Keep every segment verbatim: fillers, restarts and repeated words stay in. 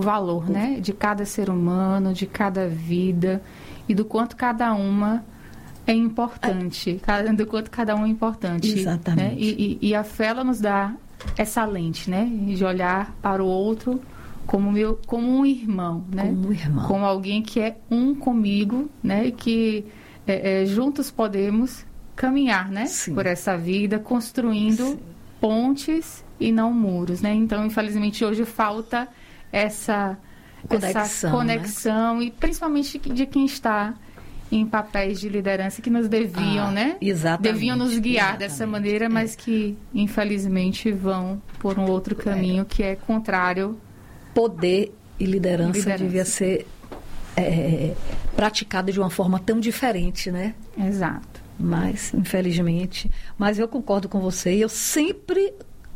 valor, né, de cada ser humano, de cada vida e do quanto cada uma é importante, é. do quanto cada um é importante. Exatamente. Né? E, e, e a fé, ela nos dá essa lente, né, de olhar para o outro como, meu, como um irmão, né? Como um irmão. Como alguém que é um comigo, né, e que é, é, juntos podemos caminhar, né, por essa vida, construindo Sim. pontes e não muros, né? Então, infelizmente, hoje falta essa conexão, essa conexão né? E principalmente de quem está em papéis de liderança que nos deviam, ah, né? Exatamente. Deviam nos guiar exatamente. dessa maneira, mas é. que, infelizmente, vão por um outro caminho é. que é contrário. Poder e liderança, liderança. devia ser é, praticado de uma forma tão diferente, né? Exato. Mas, infelizmente... Mas eu concordo com você e eu sempre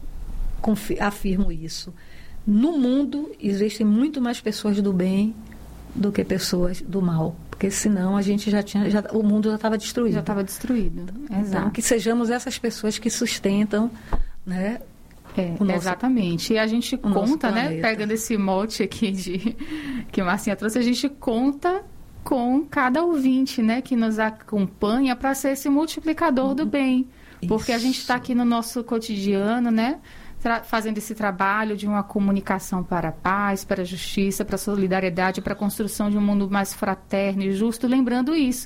confi- afirmo isso. No mundo, existem muito mais pessoas do bem do que pessoas do mal. Porque senão a gente já tinha... Já, o mundo já estava destruído. Já estava destruído. Então, Exato. que sejamos essas pessoas que sustentam, né? É, o nosso, exatamente. E a gente conta, né? Pegando esse mote aqui de, que a Marcinha trouxe, a gente conta com cada ouvinte, né? Que nos acompanha para ser esse multiplicador uhum. do bem. Porque Isso. a gente está aqui no nosso cotidiano, né? Fazendo esse trabalho de uma comunicação para a paz, para a justiça, para a solidariedade, para a construção de um mundo mais fraterno e justo, lembrando isso.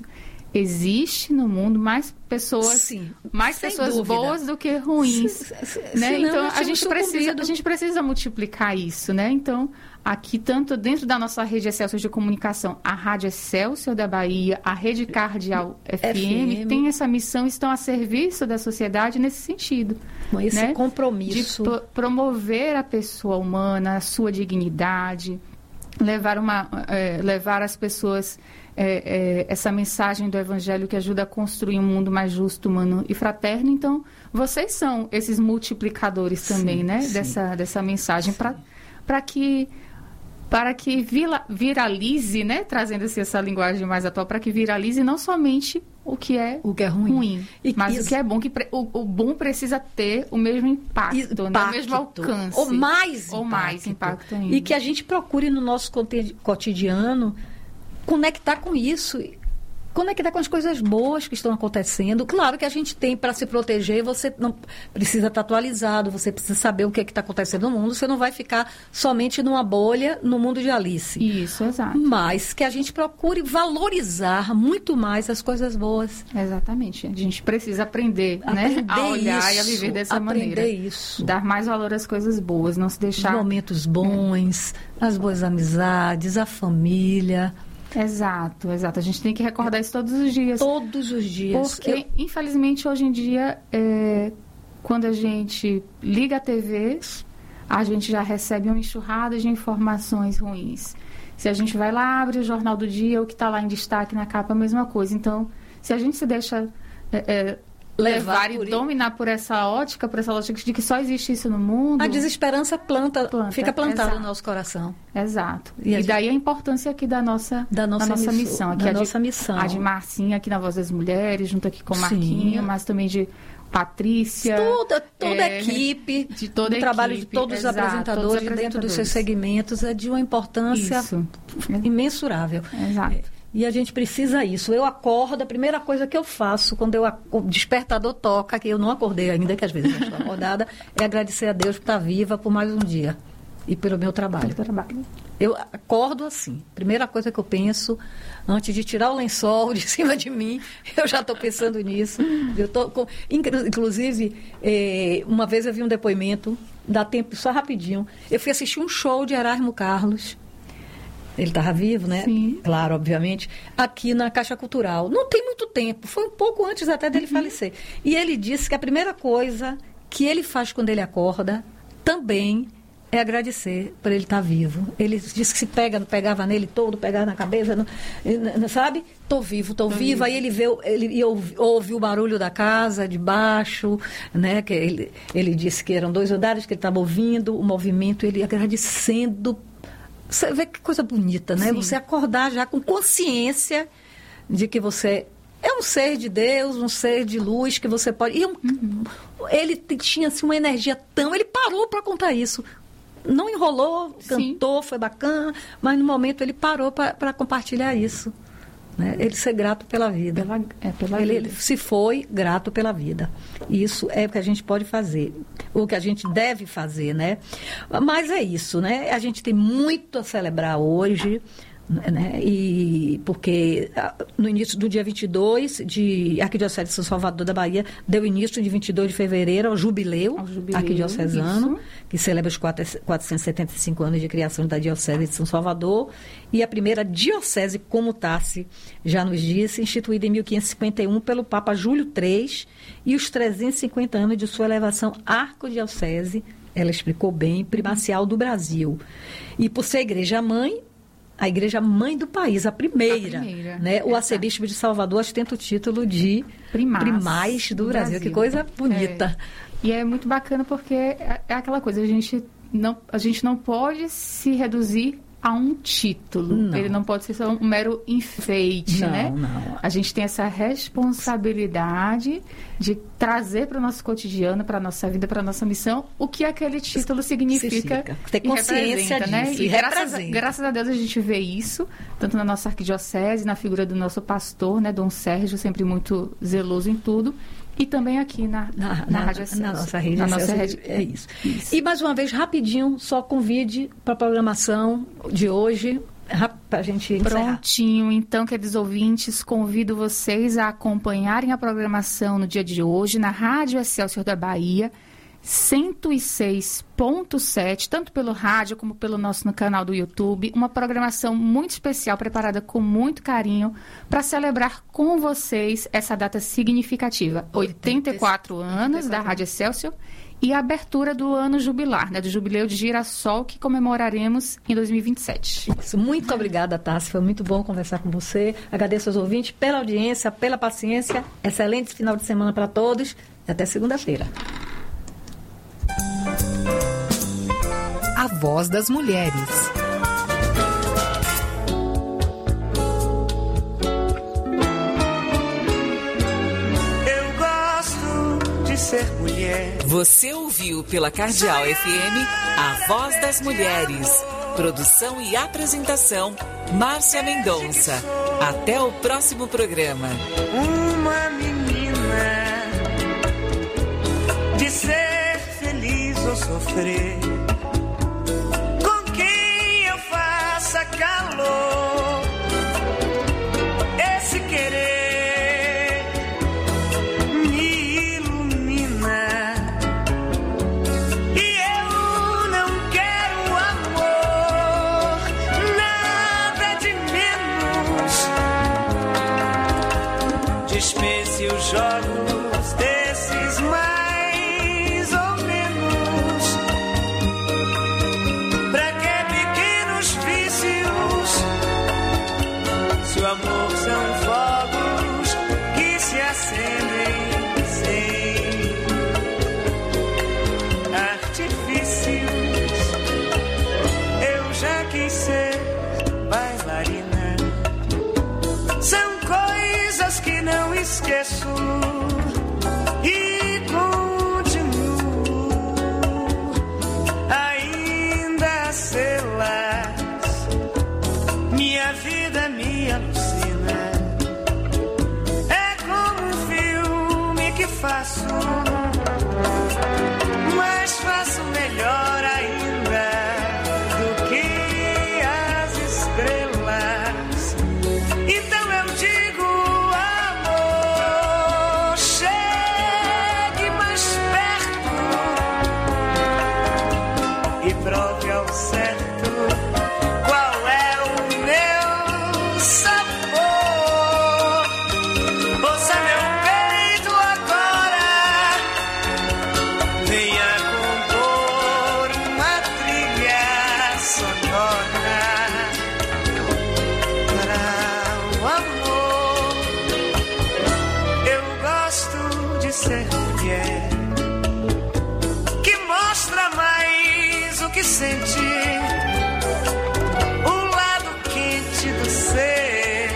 Existe no mundo mais pessoas, Sim, mais pessoas dúvida. boas do que ruins, se, se, né? Senão, então a gente precisa, a gente precisa multiplicar isso, né? Então aqui tanto dentro da nossa rede Excelsior de comunicação, a Rádio Excelsior da Bahia, a Rede Cardeal F M, F M tem essa missão, estão a serviço da sociedade nesse sentido, com esse né? compromisso de pro- promover a pessoa humana, a sua dignidade, levar uma, é, levar as pessoas É, é, essa mensagem do Evangelho que ajuda a construir um mundo mais justo, humano e fraterno. Então, vocês são esses multiplicadores sim, também, né? Sim. Dessa, dessa mensagem para que, para que vira, viralize, né? Trazendo assim, essa linguagem mais atual, para que viralize não somente o que é, o que é ruim, ruim e, mas isso, o que é bom, que pre, o, o bom precisa ter o mesmo impacto, impacto né? O mesmo alcance. Ou mais ou impacto. mais impacto ainda. E que a gente procure no nosso cotidiano conectar com isso, conectar com as coisas boas que estão acontecendo. Claro que a gente tem para se proteger, você não precisa estar atualizado, você precisa saber o que é que está acontecendo no mundo, você não vai ficar somente numa bolha no mundo de Alice. Isso, exato. Mas que a gente procure valorizar muito mais as coisas boas. Exatamente. A gente precisa aprender, aprender né? a olhar isso, e a viver dessa aprender maneira. Isso. Dar mais valor às coisas boas, não se deixar... Os momentos bons, é. as boas amizades, a família... Exato, exato. A gente tem que recordar isso todos os dias. Todos os dias. Porque, eu... infelizmente, hoje em dia, é, quando a gente liga a T V, a gente já recebe uma enxurrada de informações ruins. Se a gente vai lá, abre o Jornal do Dia, o que está lá em destaque na capa, a mesma coisa. Então, se a gente se deixa é, é, levar, levar e dominar por essa ótica, por essa lógica de que só existe isso no mundo... A desesperança planta, planta fica plantada exato. no nosso coração. Exato. E, e daí a importância aqui da nossa, da nossa, da nossa missão, missão. Aqui da a nossa de, missão. A de Marcinha aqui na Voz das Mulheres, junto aqui com o Marquinho, mas também de Patrícia. Toda, toda é, a equipe. De toda a o trabalho equipe, de todos, exato, os apresentadores, todos os apresentadores dentro dos seus segmentos é de uma importância Isso. imensurável. Exato. É. E a gente precisa isso. Eu acordo, a primeira coisa que eu faço quando eu, o despertador toca, que eu não acordei ainda, que às vezes eu estou acordada, é agradecer a Deus por estar viva por mais um dia e pelo meu trabalho. Pelo trabalho. Eu acordo assim. Primeira coisa que eu penso, antes de tirar o lençol de cima de mim, eu já estou pensando nisso. Eu tô com, inclusive, eh, uma vez eu vi um depoimento, dá tempo, só rapidinho. Eu fui assistir um show de Erasmo Carlos. Ele estava vivo, né? Sim. Claro, obviamente. Aqui na Caixa Cultural. Não tem muito tempo. Foi um pouco antes até dele uhum. falecer. E ele disse que a primeira coisa que ele faz quando ele acorda também é agradecer por ele estar vivo. Ele disse que se pega, pegava nele todo, pegava na cabeça, não, não, sabe? Estou vivo, estou vivo. Aí ele, vê, ele ouve, ouve o barulho da casa de baixo, né? Que ele, ele disse que eram dois andares que ele estava ouvindo, o movimento, ele agradecendo. Você vê que coisa bonita, né? Sim. Você acordar já com consciência de que você é um ser de Deus, um ser de luz, que você pode... E um, uhum. Ele tinha assim, uma energia tão... Ele parou para contar isso. não enrolou, cantou, Sim. foi bacana, mas no momento ele parou para compartilhar isso. Né? Ele ser grato pela vida. Pela, é, pela ele, vida. ele se foi grato pela vida. Isso é o que a gente pode fazer, o que a gente deve fazer, né? Mas é isso, né? A gente tem muito a celebrar hoje, né? E porque no início do dia vinte e dois de Arquidiocese de São Salvador da Bahia deu início de vinte e dois de fevereiro ao jubileu, ao jubileu arquidiocesano, isso. que celebra os quatrocentos e setenta e cinco anos de criação da Diocese de São Salvador, e a primeira diocese comutasse, já nos disse, instituída em mil quinhentos e cinquenta e um pelo Papa Júlio terceiro, e os trezentos e cinquenta anos de sua elevação arquidiocese, ela explicou bem, primacial do Brasil. E por ser igreja-mãe, a igreja mãe do país, a primeira. A primeira né? O arcebispo de Salvador ostenta o título de primaz, primaz do, do Brasil. Brasil. Que coisa bonita. É. E é muito bacana porque é, é aquela coisa, a gente, não, a gente não pode se reduzir a um título. Não. Ele não pode ser só um mero enfeite, não, né? Não. A gente tem essa responsabilidade de trazer para o nosso cotidiano, para a nossa vida, para a nossa missão, o que aquele título significa. Ter consciência disso. Né? E, e graças, a, graças a Deus a gente vê isso, tanto na nossa arquidiocese, na figura do nosso pastor, né, Dom Sérgio, sempre muito zeloso em tudo. E também aqui na, na, na, na Rádio Excelsior. Na nossa rede. Na nossa rede. É isso. isso. E mais uma vez, rapidinho, só convide para a programação de hoje, para a gente encerrar. Prontinho. Então, queridos ouvintes, convido vocês a acompanharem a programação no dia de hoje na Rádio Excelsior da Bahia, cento e seis ponto sete, tanto pelo rádio como pelo nosso no canal do YouTube, uma programação muito especial, preparada com muito carinho, para celebrar com vocês essa data significativa, oitenta e quatro anos da Rádio Excelsior e a abertura do ano jubilar, né, do Jubileu de Girassol, que comemoraremos em dois mil e vinte e sete. Isso, muito obrigada, Tassi, foi muito bom conversar com você, agradeço aos ouvintes pela audiência, pela paciência, excelente final de semana para todos e até segunda-feira. A Voz das Mulheres. Eu gosto de ser mulher. Você ouviu pela Cardeal F M A Voz das Mulheres. Produção e apresentação, Márcia Mendonça. Até o próximo programa. Uma menina de ser feliz ou sofrer, com quem eu faça calor, esse querer me ilumina, e eu não quero amor, nada de menos. Dispense os jogos desses mais amor são fogos que se acendem sem artifícios. Eu já quis ser bailarina. São coisas que não esqueço e continuo ainda a sê-las. Minha vida me alucina, é como um filme que faço, mas faço melhor ainda do que as estrelas. Então eu digo, amor, chegue mais perto e prove ao certo sentir o lado quente do ser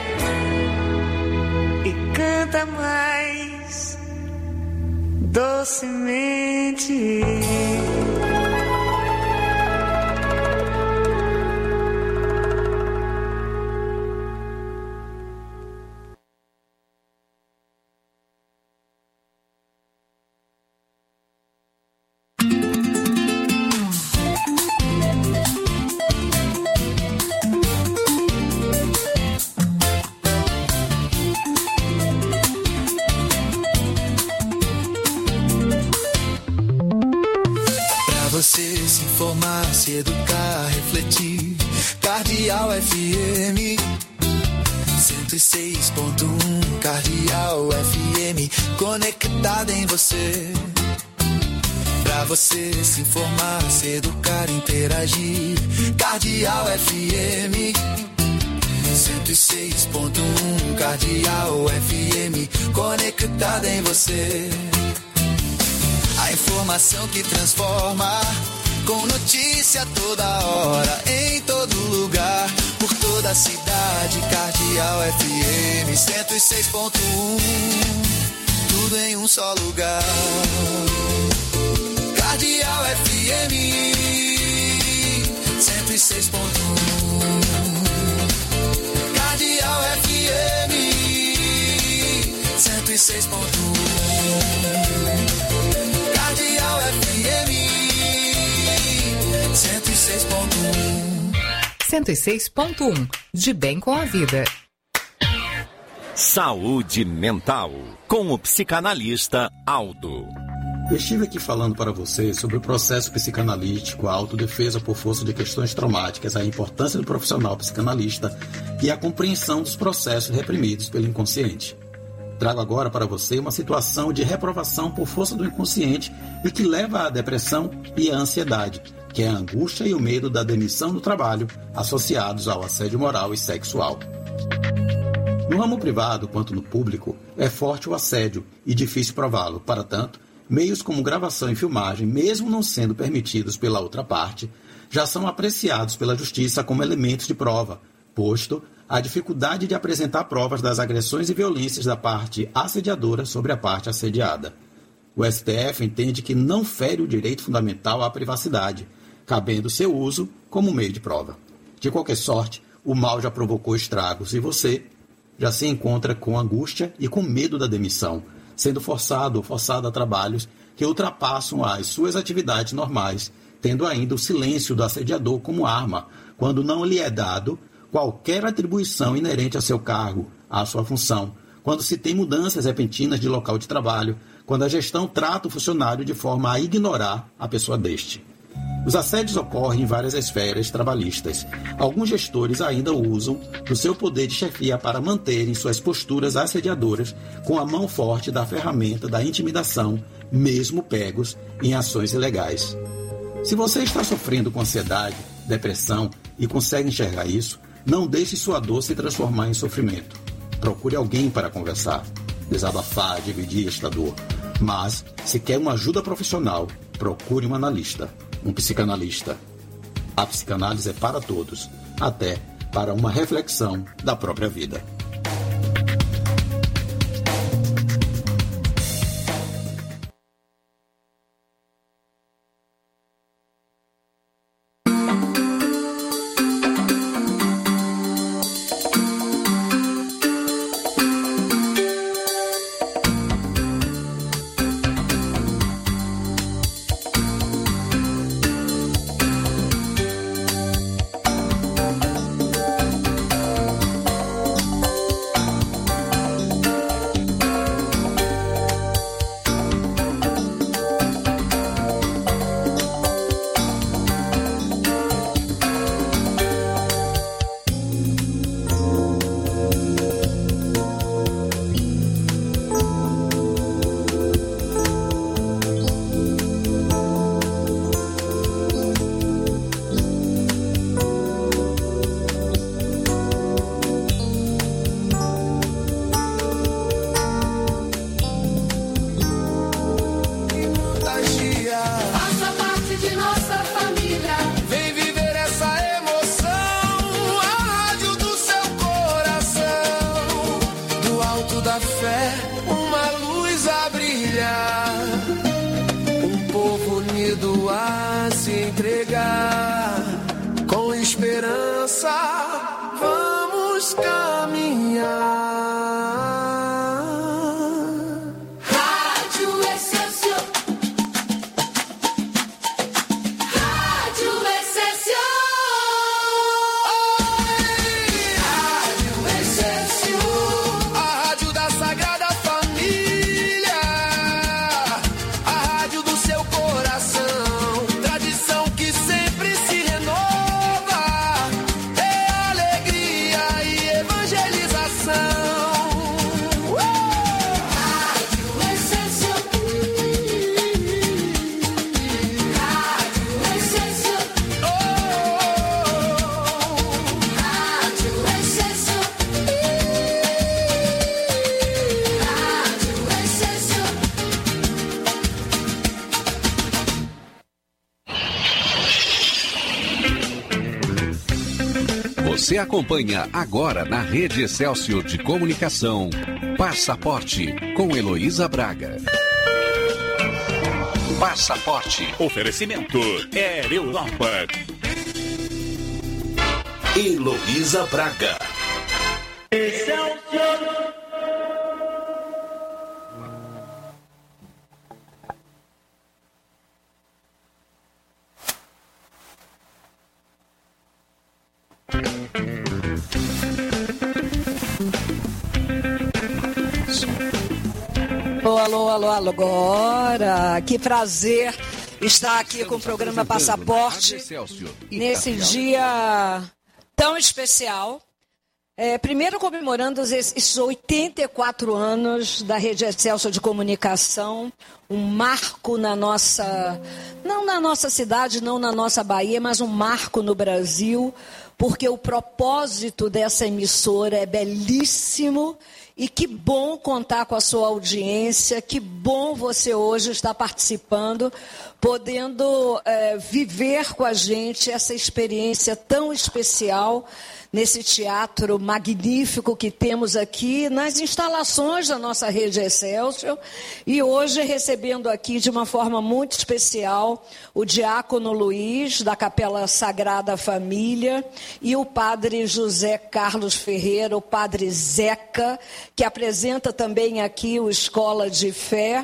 e canta mais docemente. Cardeal F M cento e seis ponto um. Cardeal F M, conectada em você. Pra você se informar, se educar, interagir. Cardeal F M cento e seis ponto um. Cardeal F M, conectada em você. A informação que transforma, com notícia toda hora, em todo lugar, por toda a cidade. Cardeal F M cento e seis ponto um, tudo em um só lugar. Cardeal F M cento e seis ponto um. Cardeal F M cento e seis ponto um. Cardeal F M cento e seis ponto um. cento e seis ponto um. De bem com a vida. Saúde mental, com o psicanalista Aldo. Eu estive aqui falando para vocês sobre o processo psicanalítico, a autodefesa por força de questões traumáticas, a importância do profissional psicanalista e a compreensão dos processos reprimidos pelo inconsciente. Trago agora para você uma situação de reprovação por força do inconsciente e que leva à depressão e à ansiedade, que é a angústia e o medo da demissão do trabalho associados ao assédio moral e sexual. No ramo privado quanto no público, é forte o assédio e difícil prová-lo. Para tanto, meios como gravação e filmagem, mesmo não sendo permitidos pela outra parte, já são apreciados pela justiça como elementos de prova, posto a dificuldade de apresentar provas das agressões e violências da parte assediadora sobre a parte assediada. O S T F entende que não fere o direito fundamental à privacidade, cabendo seu uso como meio de prova. De qualquer sorte, o mal já provocou estragos e você já se encontra com angústia e com medo da demissão, sendo forçado ou forçada a trabalhos que ultrapassam as suas atividades normais, tendo ainda o silêncio do assediador como arma, quando não lhe é dado qualquer atribuição inerente a seu cargo, à sua função, quando se tem mudanças repentinas de local de trabalho, quando a gestão trata o funcionário de forma a ignorar a pessoa deste. Os assédios ocorrem em várias esferas trabalhistas. Alguns gestores ainda usam do seu poder de chefia para manterem suas posturas assediadoras com a mão forte da ferramenta da intimidação, mesmo pegos em ações ilegais. Se você está sofrendo com ansiedade, depressão e consegue enxergar isso, não deixe sua dor se transformar em sofrimento. Procure alguém para conversar, desabafar, dividir esta dor. Mas, se quer uma ajuda profissional, procure um analista. Um psicanalista. A psicanálise é para todos, até para uma reflexão da própria vida. É Você acompanha agora na Rede Excelsior de Comunicação, Passaporte, com Heloísa Braga. Passaporte. Oferecimento Air Europa. Heloísa Braga. Excelsior. Alô, alô, alô, alô, agora. Que prazer estar aqui com o programa Passaporte nesse dia tão especial. É, primeiro comemorando esses oitenta e quatro anos da Rede Excelsior de Comunicação, um marco na nossa, não na nossa cidade, não na nossa Bahia, mas um marco no Brasil, porque o propósito dessa emissora é belíssimo. E que bom contar com a sua audiência, que bom você hoje estar participando, podendo é, viver com a gente essa experiência tão especial nesse teatro magnífico que temos aqui nas instalações da nossa Rede Excelsior. E hoje recebendo aqui de uma forma muito especial o diácono Luiz, da Capela Sagrada Família, e o padre José Carlos Ferreira, o padre Zeca, que apresenta também aqui o Escola de Fé.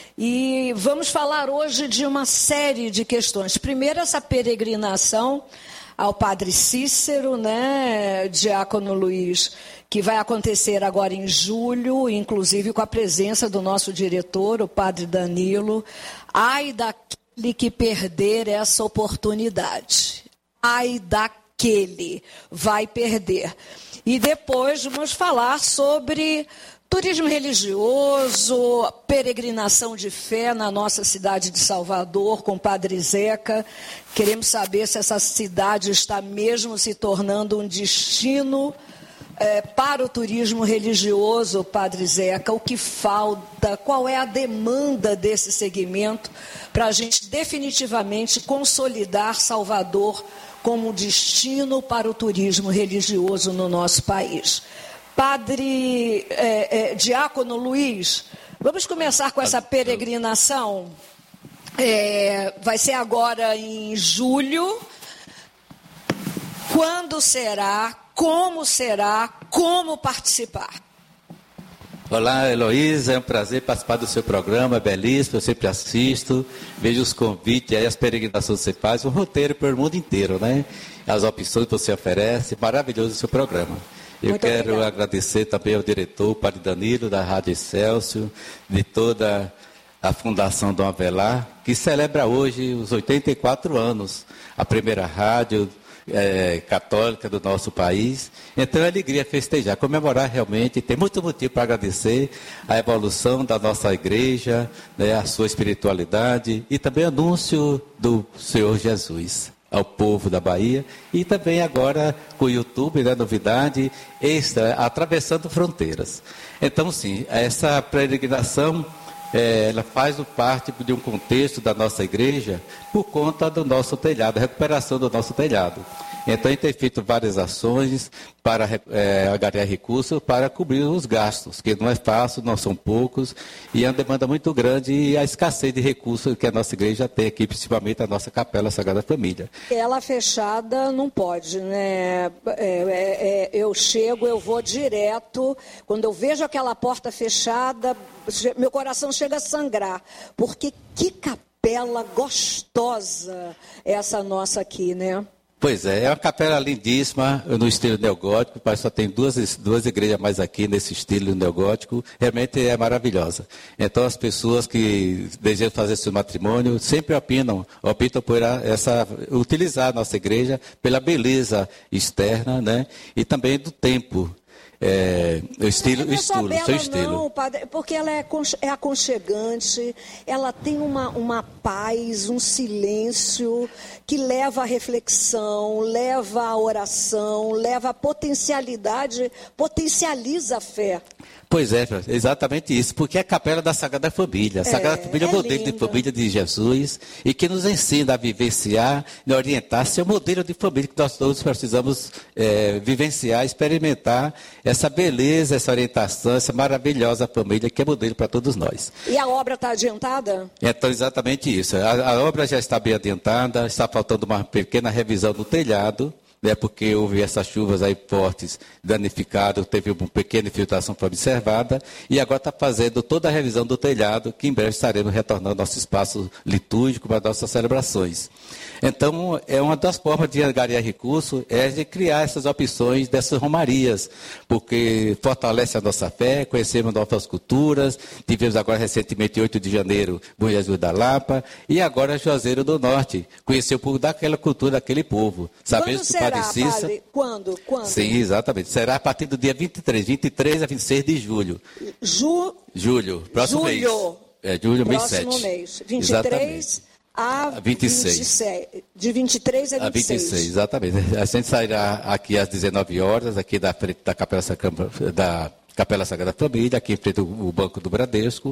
E vamos falar hoje de uma série de questões. Primeiro, essa peregrinação ao padre Cícero, né, diácono Luiz, que vai acontecer agora em julho, inclusive com a presença do nosso diretor, o padre Danilo. Ai daquele que perder essa oportunidade. Ai daquele vai perder. E depois vamos falar sobre turismo religioso, peregrinação de fé na nossa cidade de Salvador, com o padre Zeca. Queremos saber se essa cidade está mesmo se tornando um destino é, para o turismo religioso, padre Zeca. O que falta, qual é a demanda desse segmento para a gente definitivamente consolidar Salvador como destino para o turismo religioso no nosso país. Padre é, é, diácono Luiz, vamos começar com essa peregrinação. É, vai ser agora em julho. Quando será? Como será? Como participar? Olá, Heloísa, é um prazer participar do seu programa, é belíssimo, eu sempre assisto, vejo os convites, aí as peregrinações que você faz, um roteiro para o mundo inteiro, né? As opções que você oferece, maravilhoso o seu programa. Eu Muito quero obrigado. agradecer também ao diretor, o padre Danilo, da Rádio Excelsior, de toda a Fundação Dom Avelar, que celebra hoje os oitenta e quatro anos, a primeira rádio é, católica do nosso país. Então é alegria festejar, comemorar realmente, tem muito motivo para agradecer a evolução da nossa igreja, né, a sua espiritualidade e também o anúncio do Senhor Jesus ao povo da Bahia, e também agora com o YouTube, né, novidade extra, atravessando fronteiras. Então, sim, essa peregrinação, é, ela faz parte de um contexto da nossa igreja por conta do nosso telhado, a recuperação do nosso telhado. Então, a gente tem feito várias ações para é, angariar recursos para cobrir os gastos, que não é fácil, não são poucos, e é uma demanda muito grande e a escassez de recursos que a nossa igreja tem aqui, principalmente a nossa Capela Sagrada Família. Ela fechada não pode, né? É, é, é, eu chego, eu vou direto, quando eu vejo aquela porta fechada, meu coração chega a sangrar, porque que capela gostosa essa nossa aqui, né? Pois é, é uma capela lindíssima, no estilo neogótico, mas só tem duas, duas igrejas mais aqui nesse estilo neogótico, realmente é maravilhosa. Então as pessoas que desejam fazer seu matrimônio sempre opinam, optam por essa, utilizar a nossa igreja pela beleza externa, né? E também do tempo. É, o estilo, não é estilo, bela, seu estilo. Não, padre, porque ela é, é aconchegante, ela tem uma, uma paz, um silêncio que leva à reflexão, leva à oração, leva à potencialidade, potencializa a fé. Pois é, exatamente isso, porque é a capela da Sagrada Família. A Sagrada é, Família é o modelo lindo. de família de Jesus e que nos ensina a vivenciar e orientar seu modelo de família que nós todos precisamos é, vivenciar, experimentar essa beleza, essa orientação, essa maravilhosa família que é modelo para todos nós. E a obra está adiantada? Então, exatamente isso. A, a obra já está bem adiantada, está faltando uma pequena revisão do telhado, né, porque houve essas chuvas aí fortes, danificadas, teve uma pequena infiltração foi observada, e agora está fazendo toda a revisão do telhado, que em breve estaremos retornando ao nosso espaço litúrgico para nossas celebrações. Então, é uma das formas de angariar recurso, é de criar essas opções dessas romarias, porque fortalece a nossa fé, conhecemos novas culturas, tivemos agora recentemente, oito de janeiro, Bom Jesus da Lapa, e agora Juazeiro do Norte, conhecer um pouco daquela cultura, daquele povo. Sabemos que será, padre? Quando? Quando? Sim, exatamente. Será a partir do dia vinte e três, vinte e três a vinte e seis de julho. Ju... Julho, próximo julho. mês. É, julho, mês sete. Próximo mês. vinte e três a vinte e seis. vinte e seis. De vinte e três a vinte e seis. A vinte e seis, exatamente. A gente sairá aqui às dezenove horas, aqui da frente da Capela, da Capela Sagrada Família, aqui em frente ao Banco do Bradesco,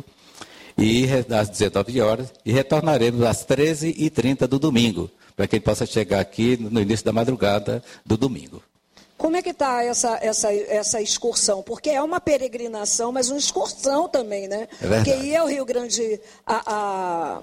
e às dezenove horas, e retornaremos às treze e trinta do domingo, para que ele possa chegar aqui no início da madrugada do domingo. Como é que está essa, essa, essa excursão? Porque é uma peregrinação, mas uma excursão também, né? É verdade. Porque ir ao Rio Grande, a, a,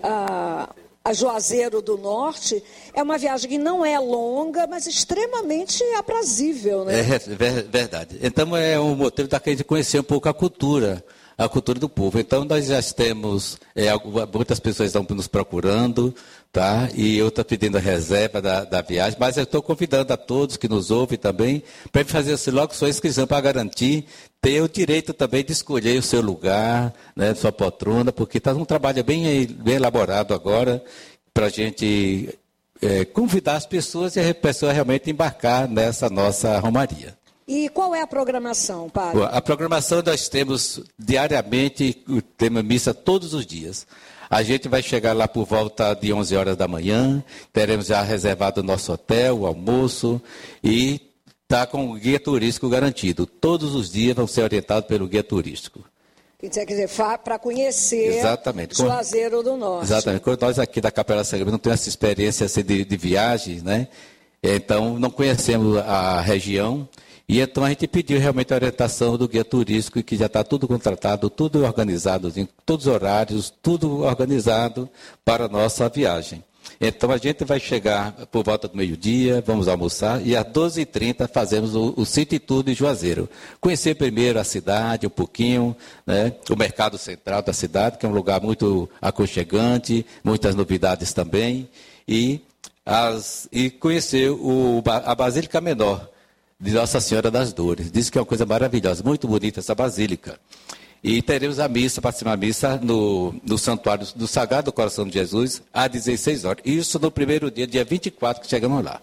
a, a Juazeiro do Norte, é uma viagem que não é longa, mas extremamente aprazível, né? É verdade. Então é um motivo da gente conhecer um pouco a cultura, a cultura do povo. Então nós já temos, é, muitas pessoas estão nos procurando, tá? E eu estou pedindo a reserva da, da viagem, mas eu estou convidando a todos que nos ouvem também, para fazer assim, logo sua inscrição para garantir ter o direito também de escolher o seu lugar, né, sua poltrona, porque está um trabalho bem, bem elaborado agora, para a gente é, convidar as pessoas e a pessoa realmente embarcar nessa nossa romaria. E qual é a programação, padre? A programação nós temos diariamente, temos missa todos os dias. A gente vai chegar lá por volta de onze horas da manhã, teremos já reservado o nosso hotel, o almoço, e está com o guia turístico garantido. Todos os dias vão ser orientados pelo guia turístico. Quer dizer, para conhecer Exatamente. Juazeiro do Norte. Exatamente. Quando nós aqui da Capela Sagrada não temos essa experiência assim, de, de viagem, né? Então não conhecemos a região. E então a gente pediu realmente a orientação do guia turístico, que já está tudo contratado, tudo organizado, todos os horários, tudo organizado para a nossa viagem. Então a gente vai chegar por volta do meio-dia, vamos almoçar, e às doze e trinta fazemos o, o City Tour de Juazeiro. Conhecer primeiro a cidade um pouquinho, né, o mercado central da cidade, que é um lugar muito aconchegante, muitas novidades também, e, as, e conhecer o, a Basílica Menor de Nossa Senhora das Dores. Diz que é uma coisa maravilhosa, muito bonita essa basílica. E teremos a missa, participar da missa no, no Santuário do Sagrado Coração de Jesus, às dezesseis horas. Isso no primeiro dia, dia vinte e quatro, que chegamos lá.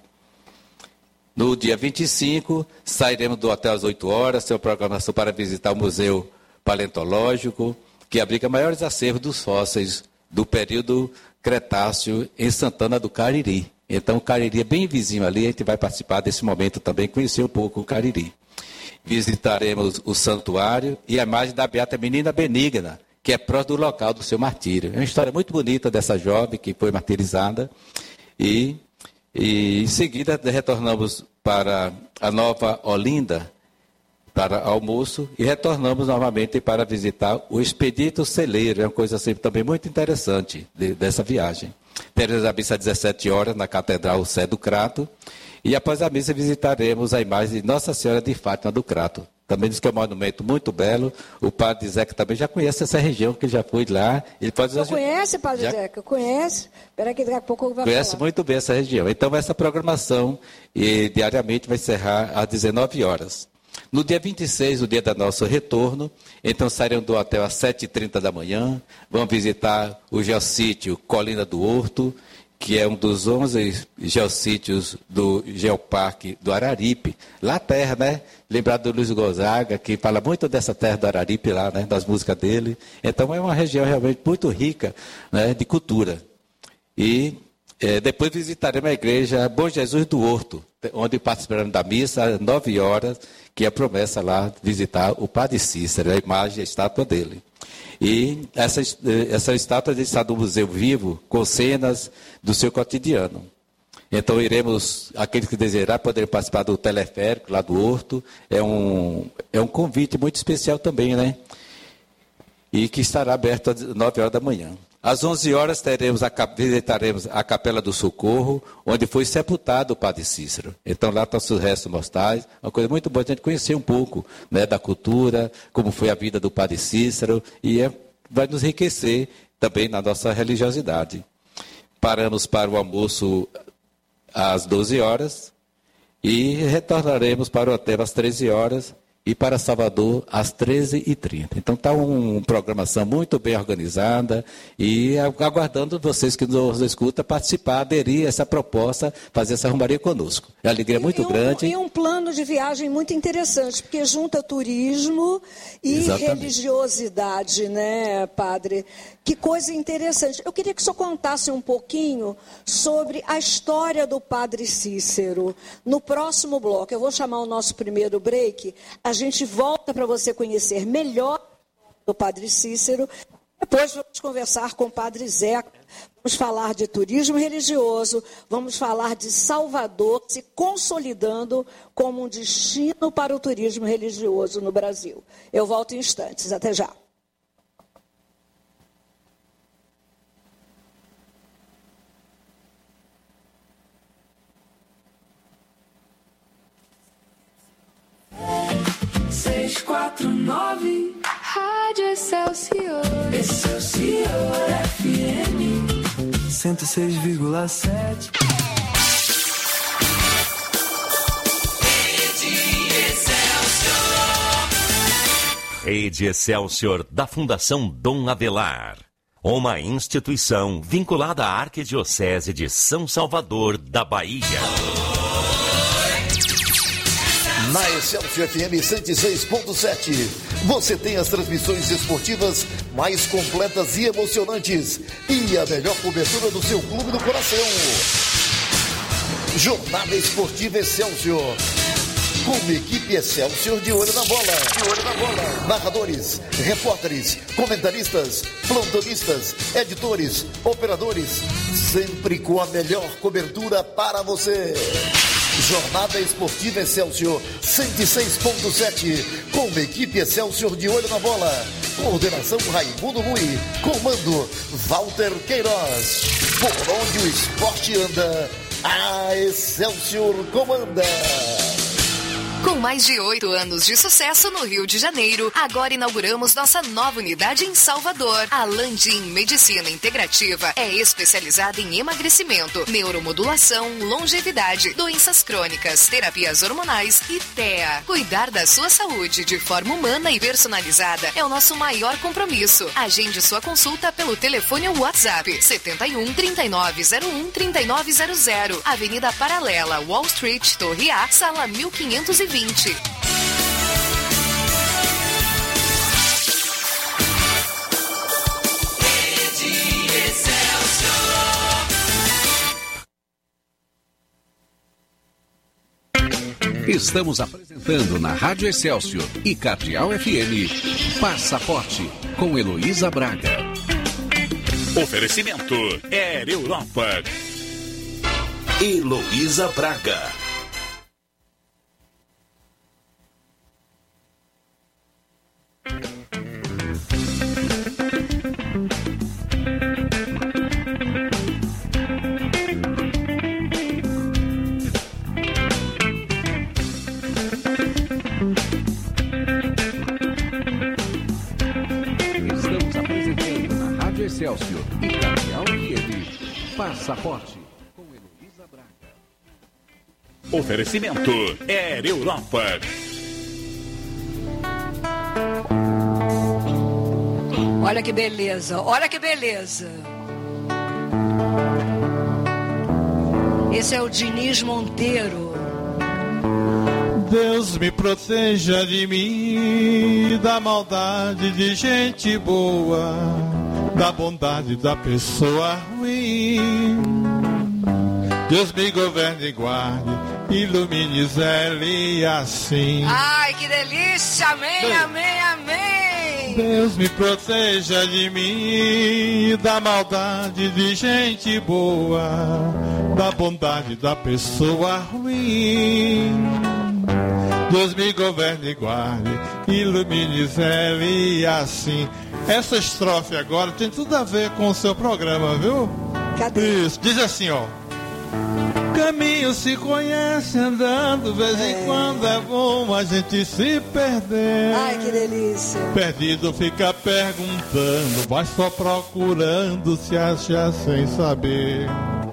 No dia vinte e cinco, sairemos do hotel às oito horas, tem uma programação para visitar o Museu Paleontológico, que abriga maiores acervos dos fósseis do período Cretáceo em Santana do Cariri. Então, o Cariri é bem vizinho ali, a gente vai participar desse momento também, conhecer um pouco o Cariri. Visitaremos o santuário e a imagem da Beata Menina Benigna, que é próximo do local do seu martírio. É uma história muito bonita dessa jovem que foi martirizada. E, e em seguida, retornamos para a Nova Olinda, para almoço, e retornamos novamente para visitar o Expedito Celeiro. É uma coisa assim, também muito interessante de, dessa viagem. Teremos a missa às dezessete horas na Catedral Sé do Crato. E após a missa visitaremos a imagem de Nossa Senhora de Fátima do Crato. Também diz que é um monumento muito belo. O padre Zeca também já conhece essa região, que já foi lá. Ele pode já conhece, padre já... Zeca? Conhece. Espera que daqui a pouco eu vou Conhece falar. muito bem essa região. Então essa programação e, diariamente vai encerrar às dezenove horas. No dia vinte e seis, o dia do nosso retorno, então sairemos do hotel às sete e trinta da manhã, vamos visitar o geossítio Colina do Horto, que é um dos onze geossítios do Geoparque do Araripe. Lá a terra, né? Lembrado do Luiz Gonzaga, que fala muito dessa terra do Araripe lá, né? Das músicas dele. Então é uma região realmente muito rica, né? De cultura. E é, depois visitaremos a igreja Bom Jesus do Horto, onde participaremos da missa às nove horas, que é a promessa lá, visitar o Padre Cícero, a imagem e a estátua dele. E essa, essa estátua está no Museu Vivo, com cenas do seu cotidiano. Então, iremos, aqueles que desejar, poderem participar do teleférico lá do Horto. É um, é um convite muito especial também, né? E que estará aberto às nove horas da manhã. Às onze horas teremos a, visitaremos a Capela do Socorro, onde foi sepultado o Padre Cícero. Então lá estão seus restos mortais. Uma coisa muito boa a gente conhecer um pouco, né, da cultura, como foi a vida do Padre Cícero, e é, vai nos enriquecer também na nossa religiosidade. Paramos para o almoço às doze horas e retornaremos para o hotel às treze horas. E para Salvador, às treze e trinta. Então, está uma um, programação muito bem organizada e aguardando vocês que nos escutam participar, aderir a essa proposta, fazer essa romaria conosco. É uma alegria muito e um, grande. E um plano de viagem muito interessante, porque junta turismo e Exatamente. religiosidade, né, padre? Que coisa interessante. Eu queria que o senhor contasse um pouquinho sobre a história do Padre Cícero. No próximo bloco, eu vou chamar o nosso primeiro break, a gente volta para você conhecer melhor o Padre Cícero. Depois vamos conversar com o Padre Zeca. Vamos falar de turismo religioso, vamos falar de Salvador se consolidando como um destino para o turismo religioso no Brasil. Eu volto em instantes. Até já. seis quatro nove Rádio Excelsior Excelsior F M cento e seis vírgula sete Rede Excelsior Rede Excelsior da Fundação Dom Avelar, uma instituição vinculada à Arquidiocese de São Salvador da Bahia. Na Excelsior F M cento e seis ponto sete, você tem as transmissões esportivas mais completas e emocionantes e a melhor cobertura do seu clube do coração. Jornada Esportiva Excelsior, com a equipe Excelsior de olho na bola. De olho na bola. Narradores, repórteres, comentaristas, plantonistas, editores, operadores, sempre com a melhor cobertura para você. Jornada Esportiva Excelsior cento e seis ponto sete, com a equipe Excelsior de olho na bola. Coordenação Raimundo Mui, comando Walter Queiroz. Por onde o esporte anda, a Excelsior comanda. Com mais de oito anos de sucesso no Rio de Janeiro, agora inauguramos nossa nova unidade em Salvador. A Landim Medicina Integrativa é especializada em emagrecimento, neuromodulação, longevidade, doenças crônicas, terapias hormonais e T E A. Cuidar da sua saúde de forma humana e personalizada é o nosso maior compromisso. Agende sua consulta pelo telefone ou WhatsApp setenta e um, trinta e nove zero um, trinta e nove zero zero, Avenida Paralela, Wall Street, Torre A, sala mil quinhentos e vinte. Estamos apresentando na Rádio Excelsior e Cardeal F M Passaporte com Heloísa Braga. Oferecimento Air Europa. Heloísa Braga. Estamos apresentando na Rádio Excelsior e Cardeal F M Passaporte com Heloísa Braga. Oferecimento Air Europa. Olha que beleza, olha que beleza. Esse é o Diniz Monteiro. Deus me proteja de mim, da maldade de gente boa, da bondade da pessoa ruim. Deus me governe e guarde ilumine Zélia assim. Ai, que delícia! Amém, Deus. amém, amém! Deus me proteja de mim, da maldade de gente boa, da bondade da pessoa ruim. Deus me governe e guarde, ilumine Zélia assim. Essa estrofe agora tem tudo a ver com o seu programa, viu? Cadê? Isso, diz assim, ó. Caminho se conhece andando, vez é. em quando é bom a gente se perder. Ai, que delícia. Perdido fica perguntando, vai só procurando se achar sem saber.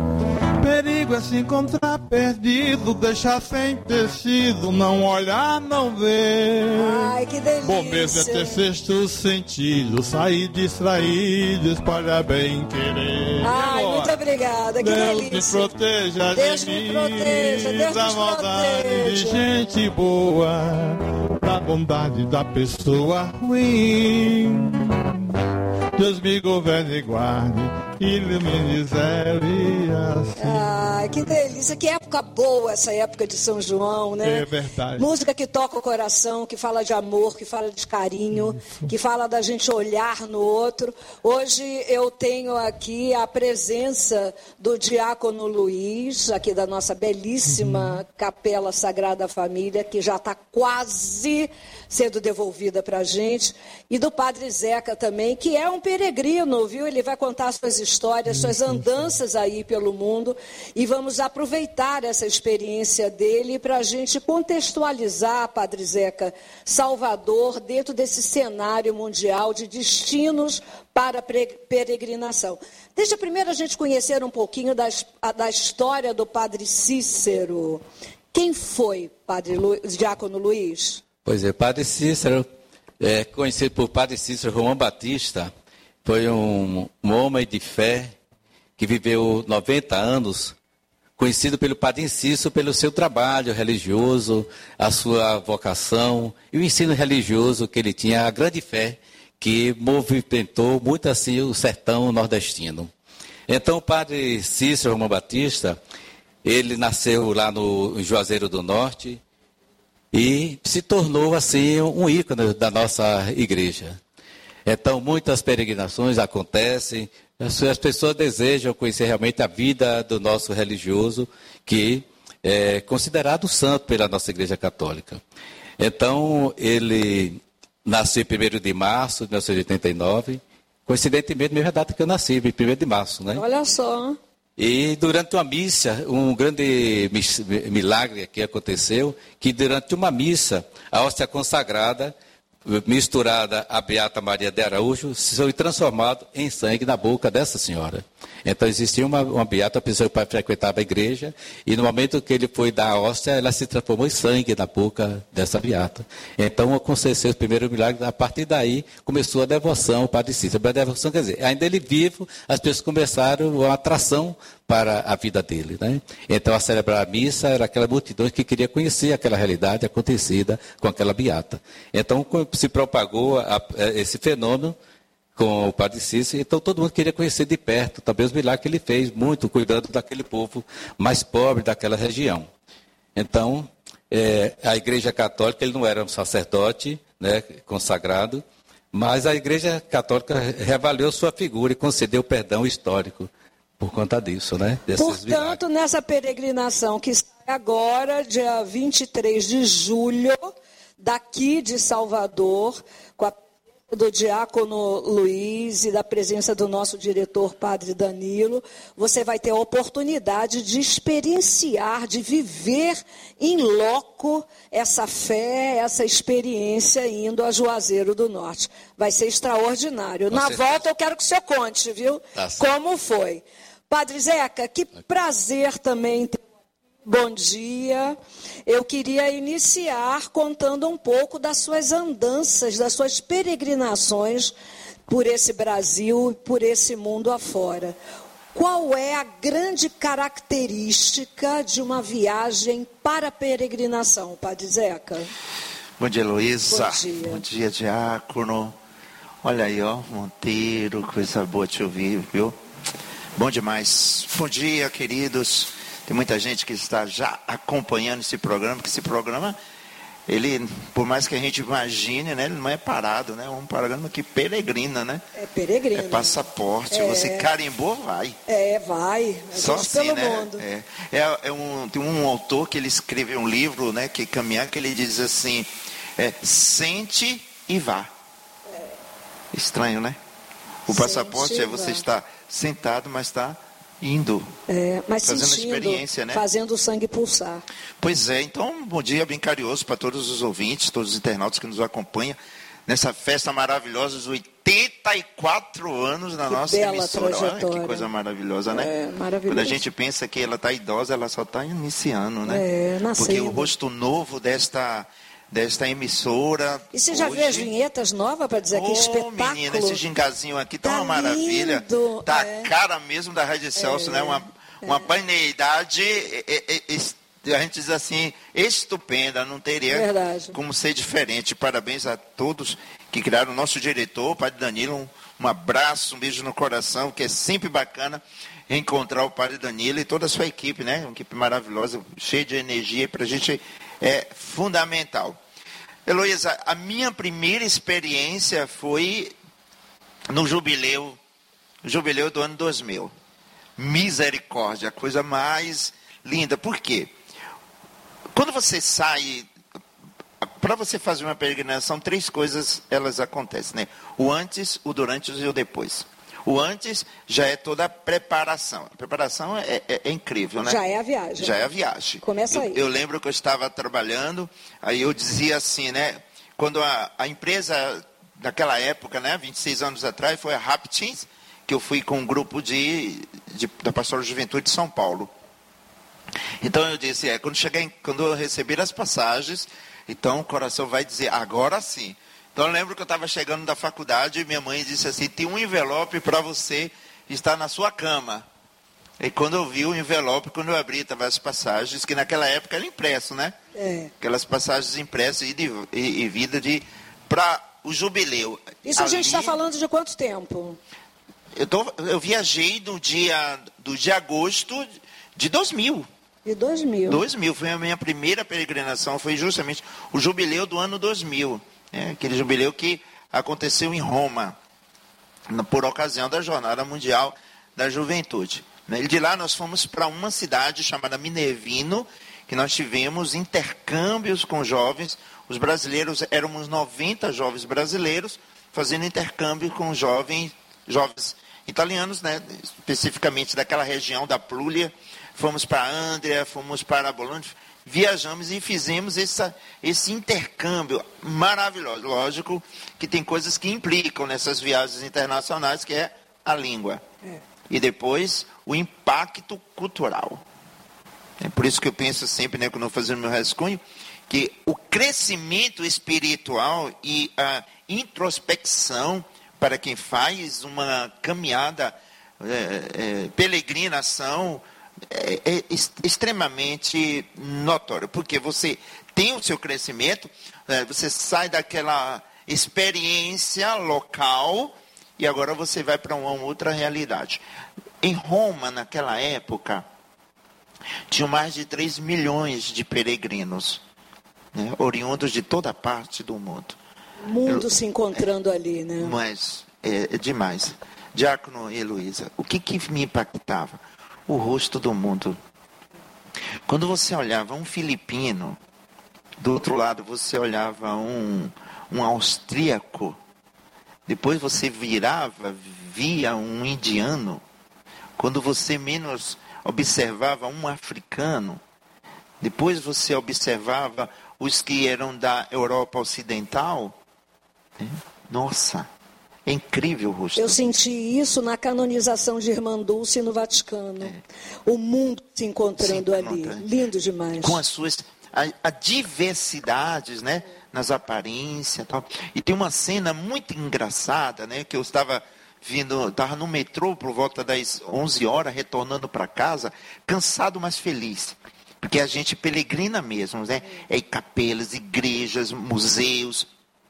Perigo é se encontrar perdido, deixar sem tecido, não olhar, não ver. Ai, que delícia. Bom mesmo é ter sexto sentido, sair distraído, espalhar bem querer. Ai, muito obrigada, que Deus delícia. me proteja Deus de me mim, proteja, Deus da me maldade proteja. de gente boa, da bondade da pessoa ruim. Deus me governe e guarde, ilumine Zélia assim. Ai, que delícia, que época boa essa época de São João, né? É verdade. Música que toca o coração, que fala de amor, que fala de carinho, Isso. que fala da gente olhar no outro. Hoje eu tenho aqui a presença do diácono Luiz, aqui da nossa belíssima uhum. Capela Sagrada Família, que já está quase sendo devolvida para a gente, e do Padre Zeca também, que é um peregrino, viu? Ele vai contar suas histórias, suas andanças aí pelo mundo, e vamos aproveitar essa experiência dele para a gente contextualizar, Padre Zeca, Salvador dentro desse cenário mundial de destinos para peregrinação. Deixa primeiro a gente conhecer um pouquinho da, da história do Padre Cícero. Quem foi, Padre Lu, Diácono Luiz? Pois é, Padre Cícero, é, conhecido por Padre Cícero Romão Batista, foi um, um homem de fé que viveu noventa anos, conhecido pelo Padre Cícero pelo seu trabalho religioso, a sua vocação e o ensino religioso que ele tinha, a grande fé que movimentou muito assim o sertão nordestino. Então o Padre Cícero Romão Batista, ele nasceu lá no Juazeiro do Norte, e se tornou, assim, um ícone da nossa igreja. Então, muitas peregrinações acontecem, as pessoas desejam conhecer realmente a vida do nosso religioso, que é considerado santo pela nossa igreja católica. Então, ele nasceu em primeiro de março de mil novecentos e oitenta e nove, coincidentemente, mesmo a data que eu nasci, primeiro de março, né? Olha só. E durante uma missa, um grande milagre que aconteceu, que durante uma missa, a hóstia consagrada, misturada à Beata Maria de Araújo, foi transformado em sangue na boca dessa senhora. Então existia uma, uma beata, a pessoa que frequentava a igreja, e no momento que ele foi dar a hóstia, ela se transformou em sangue na boca dessa beata. Então aconteceu o primeiro milagre, a partir daí começou a devoção ao Padre Cícero. A devoção, quer dizer, ainda ele vivo, as pessoas começaram uma atração para a vida dele, né? Então a celebrar a missa era aquela multidão que queria conhecer aquela realidade acontecida com aquela beata. Então se propagou a, a, esse fenômeno com o Padre Cícero, então todo mundo queria conhecer de perto também os milagres que ele fez, muito cuidando daquele povo mais pobre daquela região. Então, é, a Igreja Católica, ele não era um sacerdote, né, consagrado, mas a Igreja Católica reavaliou sua figura e concedeu perdão histórico por conta disso, né? Portanto, milagres. Nessa peregrinação que sai agora, dia vinte e três de julho, daqui de Salvador, com a do diácono Luiz e da presença do nosso diretor, Padre Danilo, você vai ter a oportunidade de experienciar, de viver em loco essa fé, essa experiência indo a Juazeiro do Norte. Vai ser extraordinário. Na volta eu quero que o senhor conte, viu? Tá, como foi. Padre Zeca, que prazer também ter. Bom dia. Eu queria iniciar contando um pouco das suas andanças, das suas peregrinações por esse Brasil e por esse mundo afora. Qual é a grande característica de uma viagem para peregrinação, Padre Zeca? Bom dia, Heloísa. Bom dia. Bom dia, diácono. Olha aí, ó, Monteiro, coisa boa te ouvir, viu? Bom demais. Bom dia, queridos Tem muita gente que está já acompanhando esse programa, porque esse programa, ele, por mais que a gente imagine, né, ele não é parado, né? É um programa que peregrina, né? É peregrino. É passaporte, é. Você carimbou, vai. É, vai. Só assim, pelo né? mundo. É, é, é um, tem um autor que ele escreveu um livro, né, que caminhar, que ele diz assim, é, sente e vá. É. Estranho, né? O sente passaporte é você estar sentado, mas está indo, é, mas fazendo sentindo, experiência, né? Fazendo o sangue pulsar. Pois é, então um bom dia bem carinhoso para todos os ouvintes, todos os internautas que nos acompanham nessa festa maravilhosa dos oitenta e quatro anos na que nossa bela emissora. Trajetória. Olha que coisa maravilhosa, né? É, maravilhoso. Quando a gente pensa que ela está idosa, ela só está iniciando, né? É, nascendo. Porque o rosto novo desta desta emissora. E você já hoje... viu as vinhetas novas para dizer oh, que espetáculo? Menina, esse gingazinho aqui tá, tá uma maravilha. Lindo. Tá é. a cara mesmo da Rádio Celso, é. né? Uma, uma é. paneidade, a gente diz assim, estupenda, não teria Verdade. como ser diferente. Parabéns a todos que criaram o nosso diretor, o Padre Danilo, um, um abraço, um beijo no coração, que é sempre bacana encontrar o Padre Danilo e toda a sua equipe, né? Uma equipe maravilhosa, cheia de energia, para a gente é fundamental. Heloísa, a minha primeira experiência foi no jubileu, jubileu do ano dois mil. Misericórdia, a coisa mais linda. Por quê? Quando você sai, para você fazer uma peregrinação, três coisas elas acontecem, né? O antes, o durante e o depois. O antes já é toda a preparação. A preparação é, é, é incrível, né? Já é a viagem. Já é a viagem. Começa aí. Eu, eu lembro que eu estava trabalhando, aí eu dizia assim, né? Quando a, a empresa, naquela época, né? vinte e seis anos atrás, foi a Raptins, que eu fui com um grupo de, de, da Pastoral de Juventude de São Paulo. Então eu disse, é, quando, chegar em, quando eu receber as passagens, então o coração vai dizer, agora sim. Então eu lembro que eu estava chegando da faculdade e minha mãe disse assim, tem um envelope para você estar na sua cama. E quando eu vi o envelope, quando eu abri, estavam as passagens, que naquela época era impresso, né? É. Aquelas passagens impressas e, de, e, e vida de para o jubileu. Isso Ali, a gente está falando de quanto tempo? Eu, tô, eu viajei no dia, do dia agosto de dois mil. De dois mil. dois mil, foi a minha primeira peregrinação, foi justamente o jubileu do ano dois mil. É, aquele jubileu que aconteceu em Roma, por ocasião da Jornada Mundial da Juventude. E de lá nós fomos para uma cidade chamada Minervino, que nós tivemos intercâmbios com jovens. Os brasileiros, éramos noventa jovens brasileiros, fazendo intercâmbio com jovens, jovens italianos, né, especificamente daquela região da Puglia. Fomos para Andria, fomos para Bolonha, viajamos e fizemos essa, esse intercâmbio maravilhoso. Lógico que tem coisas que implicam nessas viagens internacionais, que é a língua. É. E depois, o impacto cultural. É por isso que eu penso sempre, né, quando eu fazendo meu rascunho, que o crescimento espiritual e a introspecção para quem faz uma caminhada, é, é, peregrinação, É, é extremamente notório, porque você tem o seu crescimento, é, você sai daquela experiência local e agora você vai para uma outra realidade. Em Roma, naquela época, tinham mais de três milhões de peregrinos, né, oriundos de toda parte do mundo. O mundo Eu, se encontrando é, ali, né? Mas é, é demais. Diácono e Heloísa, o que, que me impactava? O rosto do mundo. Quando você olhava um filipino, do outro lado você olhava um, um austríaco, depois você virava, via um indiano, quando você menos observava um africano, depois você observava os que eram da Europa Ocidental, né? Nossa! É incrível o rosto. Eu senti isso na canonização de Irmã Dulce no Vaticano. É. O mundo se encontrando se ali. Lindo demais. Com as suas a, a diversidades, né? Nas aparências e tal. E tem uma cena muito engraçada, né? Que eu estava vindo, estava no metrô por volta das onze horas, retornando para casa, cansado, mas feliz. Porque a gente peregrina mesmo, né? É capelas, igrejas, museus,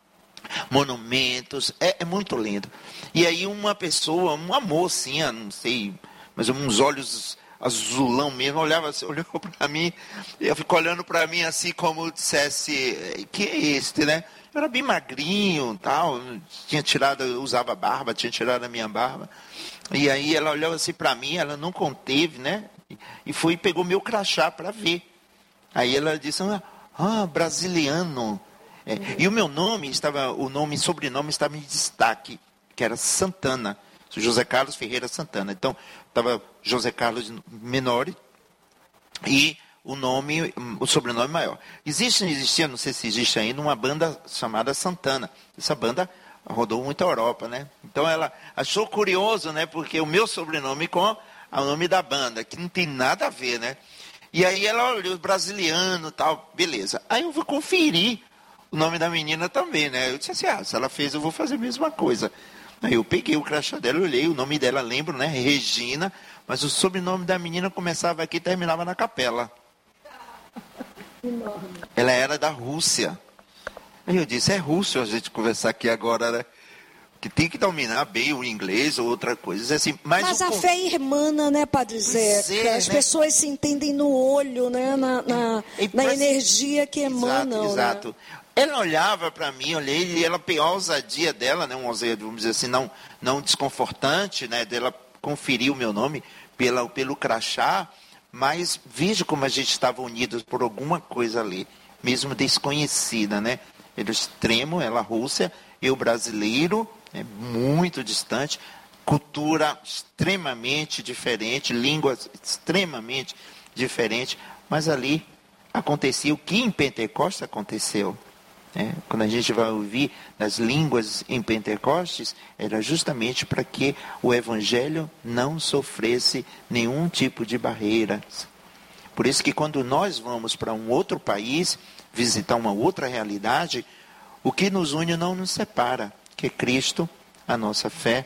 monumentos, é, é muito lindo. E aí uma pessoa, uma mocinha, não sei, mas uns olhos azulão mesmo, olhava assim, olhou para mim, eu fico olhando para mim assim como dissesse, que é este, né? Eu era bem magrinho, tal, tinha tirado, usava barba, tinha tirado a minha barba. E aí ela olhou assim para mim, ela não conteve, né? E foi e pegou meu crachá para ver. Aí ela disse, ah, brasiliano. É, e o meu nome estava, o nome, sobrenome estava em destaque, que era Santana, José Carlos Ferreira Santana. Então, estava José Carlos Menor e o nome, o sobrenome maior. Existe, existia, não sei se existe ainda, uma banda chamada Santana. Essa banda rodou muito a Europa, né? Então ela achou curioso, né? Porque o meu sobrenome com o nome da banda, que não tem nada a ver, né? E aí ela olhou, brasiliano e tal, beleza. Aí eu vou conferir o nome da menina também, né? Eu disse assim, ah, se ela fez, eu vou fazer a mesma coisa. Aí eu peguei o crachá dela, olhei, o nome dela, lembro, né? Regina, mas o sobrenome da menina começava aqui e terminava na Capela. Ela era da Rússia. Aí eu disse, é russo a gente conversar aqui agora, né? Que tem que dominar bem o inglês ou outra coisa. Assim, mas mas o... a fé irmana, né, Padre Zeca? É, As né? pessoas se entendem no olho, né? Na, na, é, na energia que emanam. Exato, exato. Né? Ela olhava para mim, olhei, e ela, a ousadia dela, né, uma ousadia, vamos dizer assim, não, não desconfortante, né, dela conferir o meu nome pela, pelo crachá, mas veja como a gente estava unidos por alguma coisa ali, mesmo desconhecida, né? Ele extremo, ela Rússia, eu brasileiro, é muito distante, cultura extremamente diferente, línguas extremamente diferentes, mas ali acontecia o que em Pentecostes aconteceu. É, quando a gente vai ouvir as línguas em Pentecostes, era justamente para que o Evangelho não sofresse nenhum tipo de barreiras. Por isso que quando nós vamos para um outro país, visitar uma outra realidade, o que nos une não nos separa, que é Cristo, a nossa fé.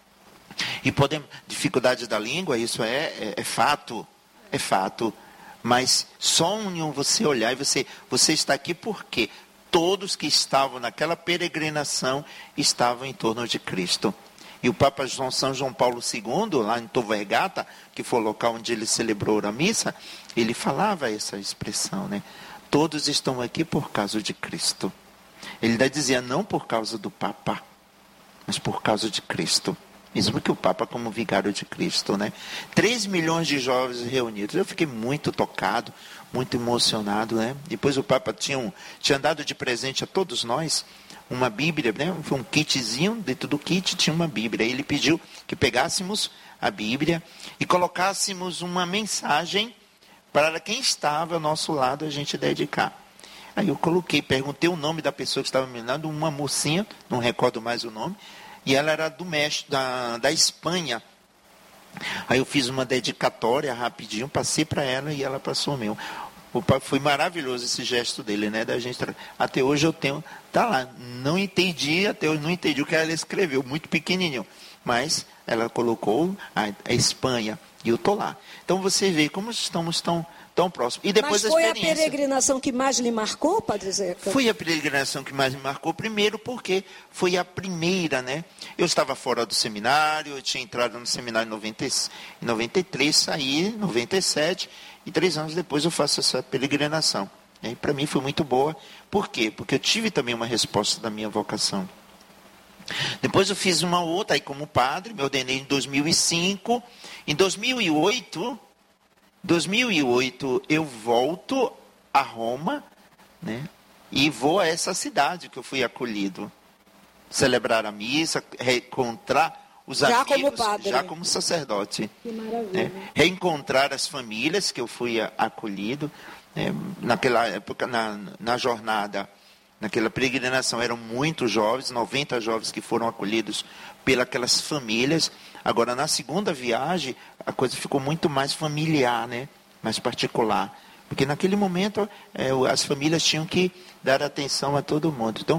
E podemos, dificuldade da língua, isso é, é, é fato, é fato. Mas só uniam você olhar e você, você está aqui por quê? Todos que estavam naquela peregrinação estavam em torno de Cristo. E o Papa João, São João Paulo segundo, lá em Tor Vergata, que foi o local onde ele celebrou a missa, ele falava essa expressão, né? Todos estão aqui por causa de Cristo. Ele ainda dizia, não por causa do Papa, mas por causa de Cristo. Mesmo que o Papa como vigário de Cristo, né? Três milhões de jovens reunidos. Eu fiquei muito tocado, muito emocionado, né? Depois o Papa tinha, um, tinha dado de presente a todos nós uma Bíblia, né? Foi um kitzinho, dentro do kit tinha uma Bíblia. Ele pediu que pegássemos a Bíblia e colocássemos uma mensagem para quem estava ao nosso lado a gente dedicar. Aí eu coloquei, perguntei o nome da pessoa que estava me dando, uma mocinha, não recordo mais o nome, e ela era do México, da, da Espanha. Aí eu fiz uma dedicatória rapidinho, passei para ela e ela passou o meu. O pai, foi maravilhoso esse gesto dele, né? Da gente, até hoje eu tenho, tá lá, não entendi, até hoje não entendi o que ela escreveu, muito pequenininho. Mas ela colocou a, a Espanha e eu tô lá. Então você vê como estamos tão... tão próximo. E depois Mas foi a, a peregrinação que mais lhe marcou, Padre Zeca? Foi a peregrinação que mais me marcou, primeiro porque foi a primeira, né? Eu estava fora do seminário, eu tinha entrado no seminário em, noventa, em noventa e três, saí em noventa e sete, e três anos depois eu faço essa peregrinação. E para mim foi muito boa. Por quê? Porque eu tive também uma resposta da minha vocação. Depois eu fiz uma outra, aí como padre, me ordenei em dois mil e cinco. Em dois mil e oito... dois mil e oito eu volto a Roma, né, e vou a essa cidade que eu fui acolhido. Celebrar a missa, reencontrar os já amigos, como padre. já como sacerdote. Que maravilha. Né, reencontrar as famílias que eu fui acolhido. Né, naquela época, na, na jornada, naquela peregrinação, eram muitos jovens, noventa jovens que foram acolhidos pelas famílias. Agora, na segunda viagem, a coisa ficou muito mais familiar, né? Mais particular. Porque naquele momento, é, as famílias tinham que dar atenção a todo mundo. Então,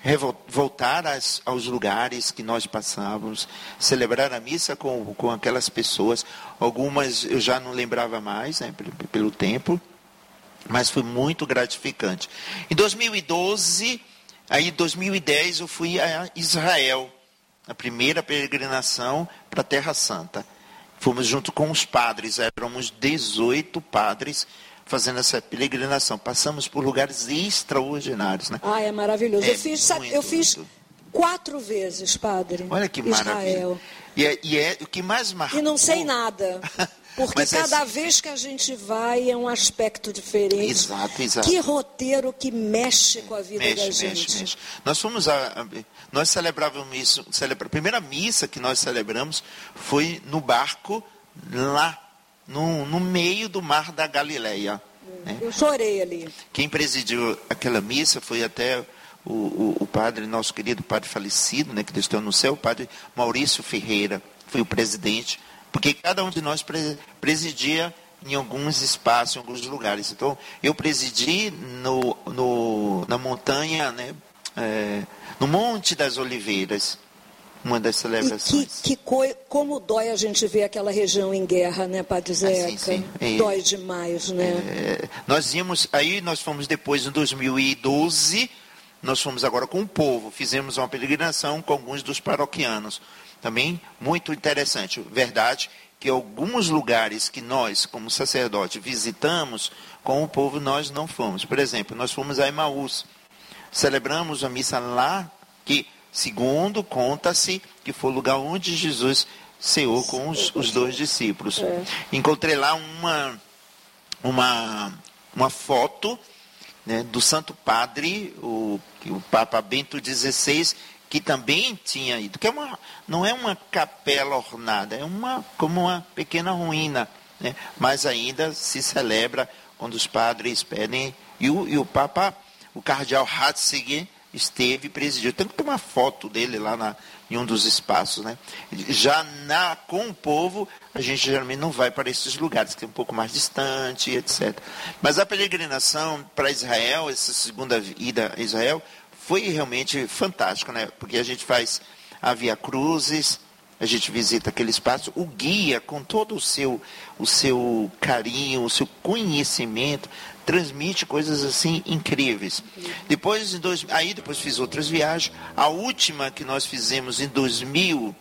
voltar às, aos lugares que nós passávamos, celebrar a missa com, com aquelas pessoas. Algumas eu já não lembrava mais, né? Pelo, pelo tempo. Mas foi muito gratificante. Em dois mil e doze, aí em dois mil e dez, eu fui a Israel. A primeira peregrinação para a Terra Santa. Fomos junto com os padres, éramos dezoito padres fazendo essa peregrinação. Passamos por lugares extraordinários, né? Ah, é maravilhoso. É eu fiz, sabe, muito, eu fiz muito. quatro vezes, padre. Olha que Israel. maravilha. E é, e é o que mais marcou. E não sei nada. Porque Mas cada é... vez que a gente vai é um aspecto diferente. Exato, exato. Que roteiro que mexe com a vida mexe, da gente. Mexe, mexe. Nós fomos a, a nós celebrávamos isso, celebra, a primeira missa que nós celebramos foi no barco lá no, no meio do mar da Galileia. Né? Eu chorei ali. Quem presidiu aquela missa foi até o, o, o padre, nosso querido padre falecido, né, que Deus tem no céu, o padre Maurício Ferreira, foi o presidente, porque cada um de nós presidia em alguns espaços, em alguns lugares. Então, eu presidi no, no, na montanha, né, é, no Monte das Oliveiras, uma das celebrações. E que, que coi, como dói a gente ver aquela região em guerra, né, Padre Zeca? Ah, sim, sim. É, dói demais, né? É, nós íamos, aí nós fomos depois, em dois mil e doze, nós fomos agora com o povo, fizemos uma peregrinação com alguns dos paroquianos. Também muito interessante. Verdade que alguns lugares que nós, como sacerdote, visitamos, com o povo nós não fomos. Por exemplo, nós fomos a Emaús. Celebramos a missa lá, que, segundo conta-se, que foi o lugar onde Jesus ceou com os, os dois discípulos. É. Encontrei lá uma, uma, uma foto, né, do Santo Padre, o, o Papa Bento dezesseis, que também tinha ido, que é uma, não é uma capela ornada, é uma, como uma pequena ruína, né? Mas ainda se celebra quando os padres pedem, e o, e o Papa, o cardeal Ratzinger, esteve e presidiu. Tem que ter uma foto dele lá na, em um dos espaços, né? Já na, com o povo, a gente geralmente não vai para esses lugares, que é um pouco mais distante, etcétera. Mas a peregrinação para Israel, essa segunda ida a Israel, foi realmente fantástico, né? Porque a gente faz a Via Cruzes, a gente visita aquele espaço, o guia, com todo o seu, o seu carinho, o seu conhecimento, transmite coisas assim incríveis. Depois, em dois, aí depois fiz outras viagens. A última que nós fizemos em dois mil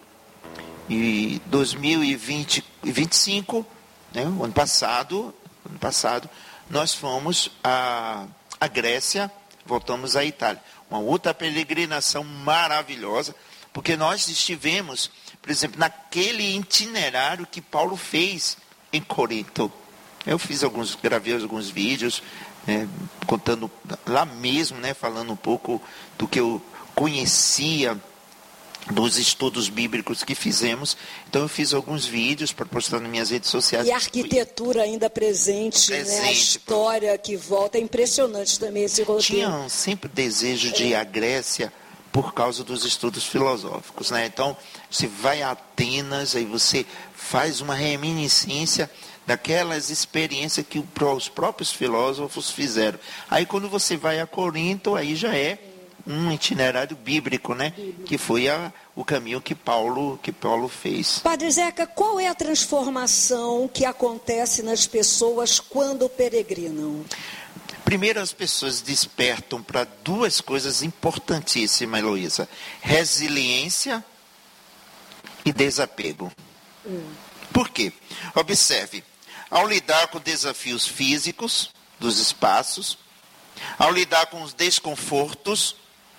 e vinte, vinte e cinco, né? O ano passado, ano passado, nós fomos à, à Grécia, voltamos à Itália. Uma outra peregrinação maravilhosa, porque nós estivemos, por exemplo, naquele itinerário que Paulo fez em Corinto. Eu fiz alguns, gravei alguns vídeos, né, contando lá mesmo, né, falando um pouco do que eu conhecia dos estudos bíblicos que fizemos. Então eu fiz alguns vídeos para postar nas minhas redes sociais. E a arquitetura ainda presente, presente, né? A história que volta, é impressionante também esse roteiro. Tinham sempre desejo de ir à Grécia por causa dos estudos filosóficos, né? Então, você vai a Atenas, aí você faz uma reminiscência daquelas experiências que os próprios filósofos fizeram. Aí quando você vai a Corinto, aí já é um itinerário bíblico, né? Bíblico. Que foi a, o caminho que Paulo, que Paulo fez. Padre Zeca, qual é a transformação que acontece nas pessoas quando peregrinam? Primeiro, as pessoas despertam para duas coisas importantíssimas, Heloísa: resiliência e desapego. Hum. Por quê? Observe, ao lidar com desafios físicos dos espaços, ao lidar com os desconfortos,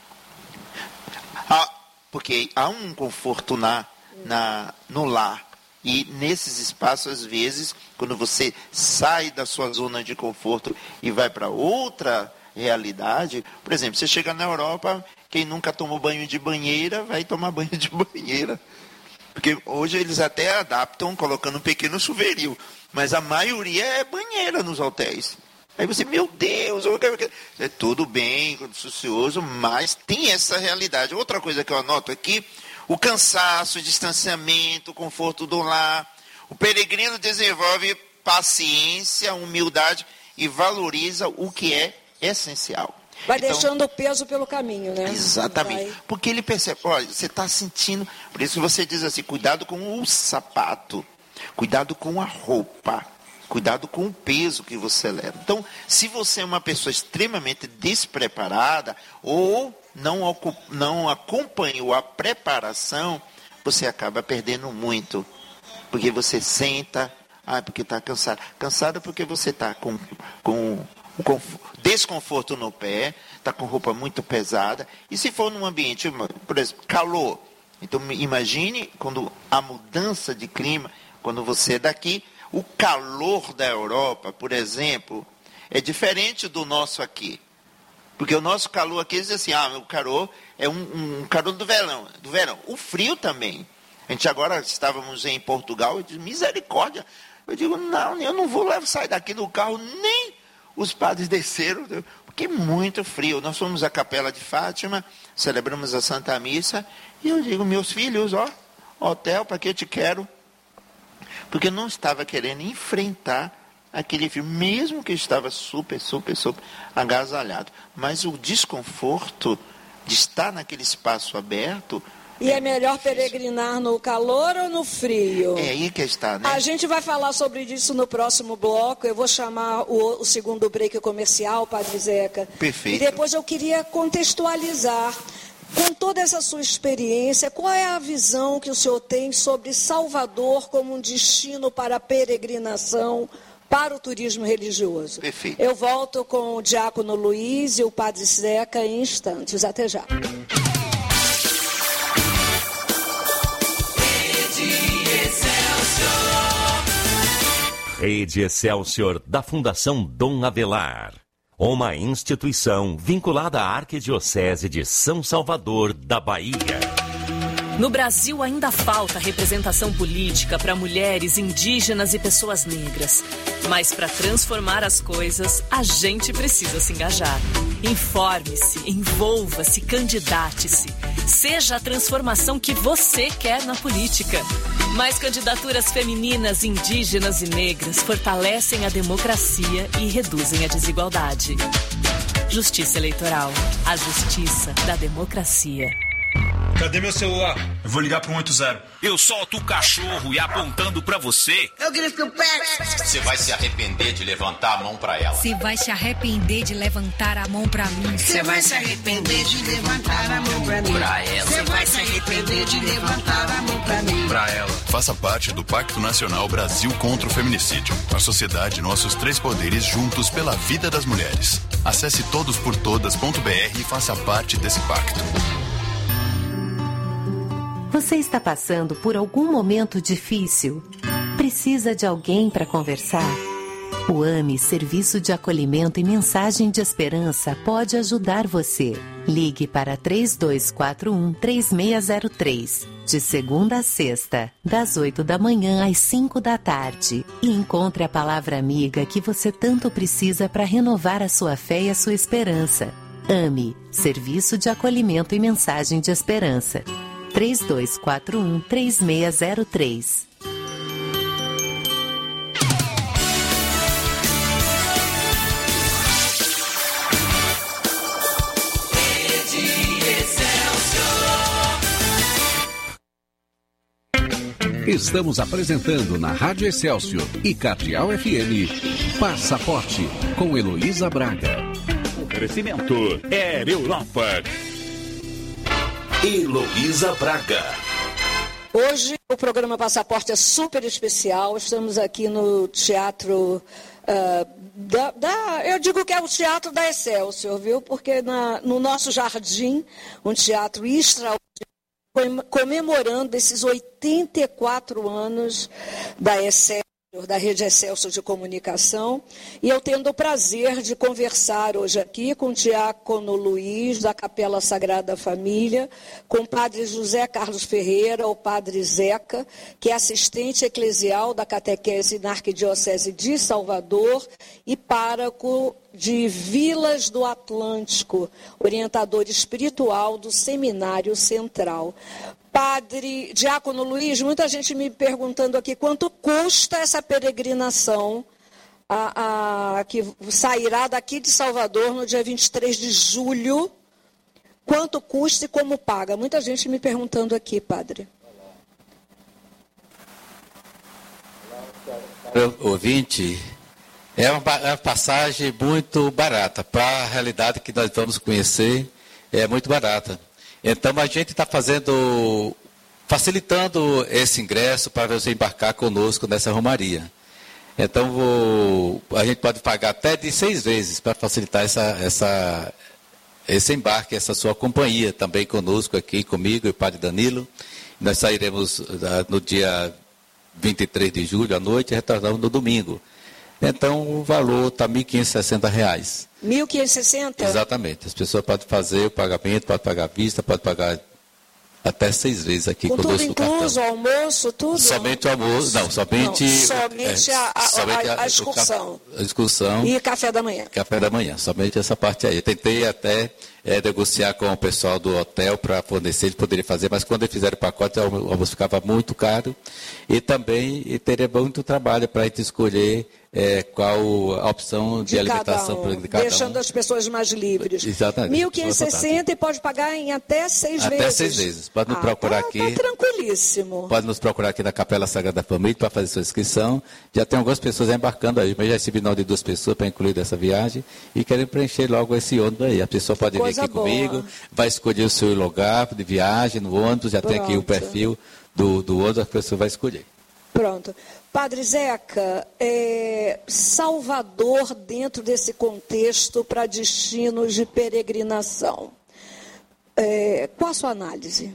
há, porque há um conforto na, na, no lar, e nesses espaços, às vezes, quando você sai da sua zona de conforto e vai para outra realidade, por exemplo, você chega na Europa, quem nunca tomou banho de banheira, vai tomar banho de banheira. Porque hoje eles até adaptam colocando um pequeno chuveirinho, mas a maioria é banheira nos hotéis. Aí você, meu Deus, é tudo bem, sucioso, mas tem essa realidade. Outra coisa que eu anoto aqui, o cansaço, o distanciamento, o conforto do lar. O peregrino desenvolve paciência, humildade e valoriza o que é essencial. Vai então, deixando o peso pelo caminho, né? Exatamente. Vai. Porque ele percebe, olha, você está sentindo, por isso que você diz assim, cuidado com o sapato, cuidado com a roupa, cuidado com o peso que você leva. Então, se você é uma pessoa extremamente despreparada ou não, não acompanhou a preparação, você acaba perdendo muito. porque você senta, ah, porque está cansado. Cansado porque você está com, com desconforto no pé, está com roupa muito pesada. E se for num ambiente, por exemplo, calor, então imagine quando a mudança de clima, quando você é daqui, o calor da Europa, por exemplo, é diferente do nosso aqui. Porque o nosso calor aqui, eles dizem assim, ah, o calor é um, um calor do verão, do verão. O frio também. A gente agora estávamos em Portugal, eu disse, misericórdia. Eu digo, não, eu não vou lá sair daqui do carro, nem os padres desceram, porque é muito frio. Nós fomos à Capela de Fátima, celebramos a Santa Missa, e eu digo, meus filhos, ó, hotel, para que eu te quero? Porque eu não estava querendo enfrentar aquele frio, mesmo que eu estava super, super, super agasalhado. Mas o desconforto de estar naquele espaço aberto... E é melhor peregrinar no calor ou no frio? É aí que está, né? A gente vai falar sobre isso no próximo bloco. Eu vou chamar o, o segundo break comercial, Padre Zeca. Perfeito. E depois eu queria contextualizar, com toda essa sua experiência, qual é a visão que o senhor tem sobre Salvador como um destino para a peregrinação, para o turismo religioso? Perfeito. Eu volto com o Diácono Luiz e o Padre Zeca em instantes. Até já. Rede Excelsior, da Fundação Dom Avelar. Uma instituição vinculada à Arquidiocese de São Salvador, da Bahia. No Brasil ainda falta representação política para mulheres, indígenas e pessoas negras. Mas para transformar as coisas, a gente precisa se engajar. Informe-se, envolva-se, candidate-se. Seja a transformação que você quer na política. Mais candidaturas femininas, indígenas e negras fortalecem a democracia e reduzem a desigualdade. Justiça Eleitoral. A justiça da democracia. Cadê meu celular? Eu vou ligar pro um oito zero. Eu solto o cachorro e apontando pra você. Eu grito o pé. Você vai se arrepender de levantar a mão pra ela. Você vai se arrepender de levantar a mão pra mim. Você vai se arrepender de levantar a mão pra mim. Pra ela. Você vai se arrepender de levantar a mão pra mim. Pra ela. Faça parte do Pacto Nacional Brasil contra o Feminicídio. A sociedade, nossos três poderes juntos pela vida das mulheres. Acesse todos por todas ponto b r e faça parte desse pacto. Você está passando por algum momento difícil? Precisa de alguém para conversar? O A M E, Serviço de Acolhimento e Mensagem de Esperança, pode ajudar você. Ligue para três dois quatro um, três seis zero três, de segunda a sexta, das oito da manhã às cinco da tarde, e encontre a palavra amiga que você tanto precisa para renovar a sua fé e a sua esperança. A M E, Serviço de Acolhimento e Mensagem de Esperança. três dois quatro um, três seis zero três. Estamos apresentando na Rádio Excelsior e Cardeal F M Passaporte, com Heloísa Braga. Oferecimento Air Europa. Heloísa Braga. Hoje o programa Passaporte é super especial. Estamos aqui no Teatro uh, da, da... Eu digo que é o Teatro da Excelsior, viu? Porque na, no nosso jardim, um teatro extraordinário, comemorando esses oitenta e quatro anos da Excelsior, da Rede Excelsior de Comunicação, e eu tendo o prazer de conversar hoje aqui com o Diácono Luiz, da Capela Sagrada Família, com o Padre José Carlos Ferreira, o Padre Zeca, que é assistente eclesial da catequese na Arquidiocese de Salvador e pároco de Vilas do Atlântico, orientador espiritual do Seminário Central. Padre Diácono Luiz, muita gente me perguntando aqui quanto custa essa peregrinação a, a, que sairá daqui de Salvador no dia vinte e três de julho. Quanto custa e como paga? Muita gente me perguntando aqui, padre. Ouvinte, é uma, é uma passagem muito barata. Para a realidade que nós vamos conhecer, é muito barata. Então, a gente está fazendo facilitando esse ingresso para você embarcar conosco nessa romaria. Então, vou, a gente pode pagar até de seis vezes para facilitar essa, essa, esse embarque, essa sua companhia também conosco aqui, comigo e o Padre Danilo. Nós sairemos no dia vinte e três de julho à noite e retornamos no domingo. Então, o valor está mil quinhentos e sessenta reais. mil quinhentos e sessenta? Exatamente. As pessoas podem fazer o pagamento, podem pagar à vista, podem pagar até seis vezes aqui com conosco tudo incluso, almoço, tudo? Somente o almoço, não, somente... Não, somente, é, a, a, somente a, a excursão. A excursão. E café da manhã. Café da manhã, somente essa parte aí. Eu tentei até é, negociar com o pessoal do hotel para fornecer, eles poderiam fazer, mas quando eles fizeram o pacote, o almoço ficava muito caro. E também e teria muito trabalho para a gente escolher é, qual a opção de, de alimentação um, de cada deixando um. as pessoas mais livres. Exatamente. mil quinhentos e sessenta e pode pagar em até seis até vezes. Até seis vezes. Pode nos ah, procurar tá, aqui. Tá tranquilíssimo. Pode nos procurar aqui na Capela Sagrada Família para fazer sua inscrição. Já tem algumas pessoas embarcando aí, mas já recebi nome de duas pessoas para incluir dessa viagem e querem preencher logo esse ônibus aí. A pessoa pode vir aqui boa. comigo, vai escolher o seu lugar de viagem no ônibus, já Pronto. tem aqui o perfil do, do ônibus, a pessoa vai escolher. Pronto. Padre Zeca, é, Salvador dentro desse contexto para destinos de peregrinação. É, qual a sua análise?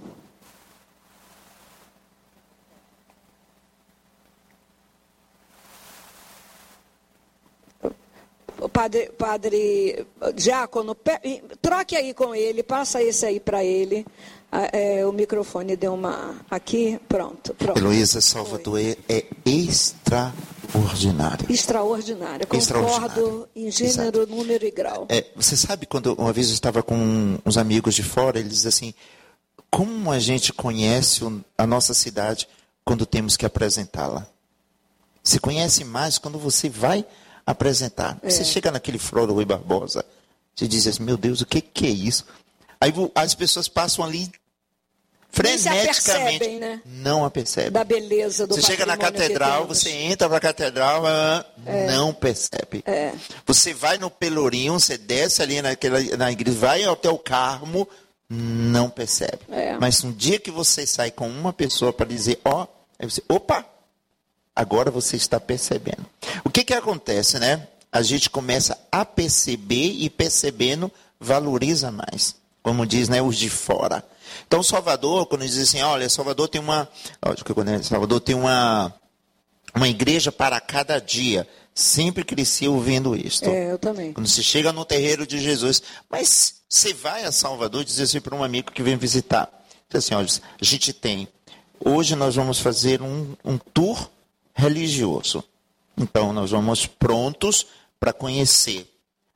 Padre, padre Diácono, troque aí com ele, passa esse aí para ele. É, o microfone deu uma... Aqui, pronto. pronto. Heloísa, Salvador é, é extraordinário. Extraordinário, concordo extraordinário. Em gênero, Exato. número e grau. É, você sabe, quando uma vez eu estava com uns amigos de fora, eles dizem assim, como a gente conhece a nossa cidade quando temos que apresentá-la? Se conhece mais quando você vai apresentar. É. Você chega naquele Floro Rui Barbosa, você diz assim, meu Deus, o que, que é isso? Aí as pessoas passam ali freneticamente, percebem, né? não a percebem. Da beleza do Você chega na catedral, você entra para a catedral, é. não percebe. É. Você vai no Pelourinho, você desce ali naquela, na igreja, vai até o Carmo, não percebe. É. Mas um dia que você sai com uma pessoa para dizer, ó, oh, aí você, opa, agora você está percebendo. O que que acontece, né? A gente começa a perceber e percebendo valoriza mais. Como diz, né, os de fora. Então, Salvador, quando diz assim, olha, Salvador tem uma, Salvador tem uma, uma igreja para cada dia. Sempre cresci ouvindo isso. É, eu também. Quando você chega no terreiro de Jesus, mas você vai a Salvador e diz assim para um amigo que vem visitar. Diz assim, olha, a gente tem, hoje nós vamos fazer um, um tour religioso. Então, nós vamos prontos para conhecer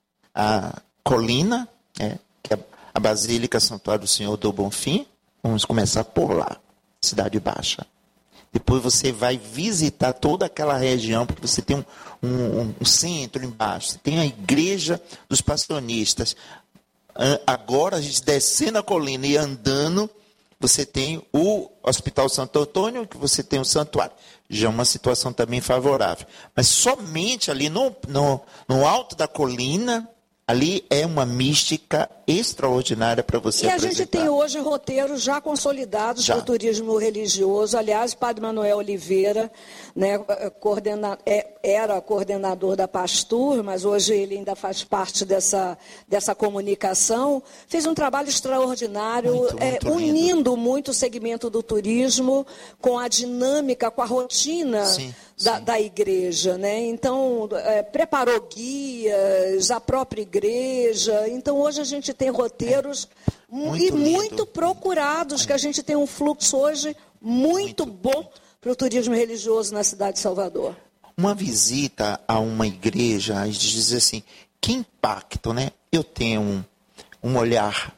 a colina, né, que é a Basílica Santuário do Senhor do Bonfim. Vamos começar por lá, Cidade Baixa. Depois você vai visitar toda aquela região, porque você tem um, um, um centro embaixo, você tem a igreja dos passionistas. Agora, a gente descendo a colina e andando, você tem o Hospital Santo Antônio, que você tem o santuário. Já é uma situação também favorável. Mas somente ali no, no, no alto da colina, ali é uma mística extraordinária para você e apresentar. E a gente tem hoje roteiros já consolidados já. para o turismo religioso. Aliás, o Padre Manuel Oliveira, né, coordena, é, era coordenador da Pastur, mas hoje ele ainda faz parte dessa, dessa comunicação. Fez um trabalho extraordinário, muito, é, muito unindo muito o segmento do turismo com a dinâmica, com a rotina sim, da, sim. da igreja. Né? Então, é, preparou guias, a própria igreja. Então, hoje a gente tem roteiros é, muito e lindo. muito procurados, é. que a gente tem um fluxo hoje muito, muito bom para o turismo religioso na cidade de Salvador. Uma visita a uma igreja, a gente diz assim, que impacto, né? Eu tenho um, um olhar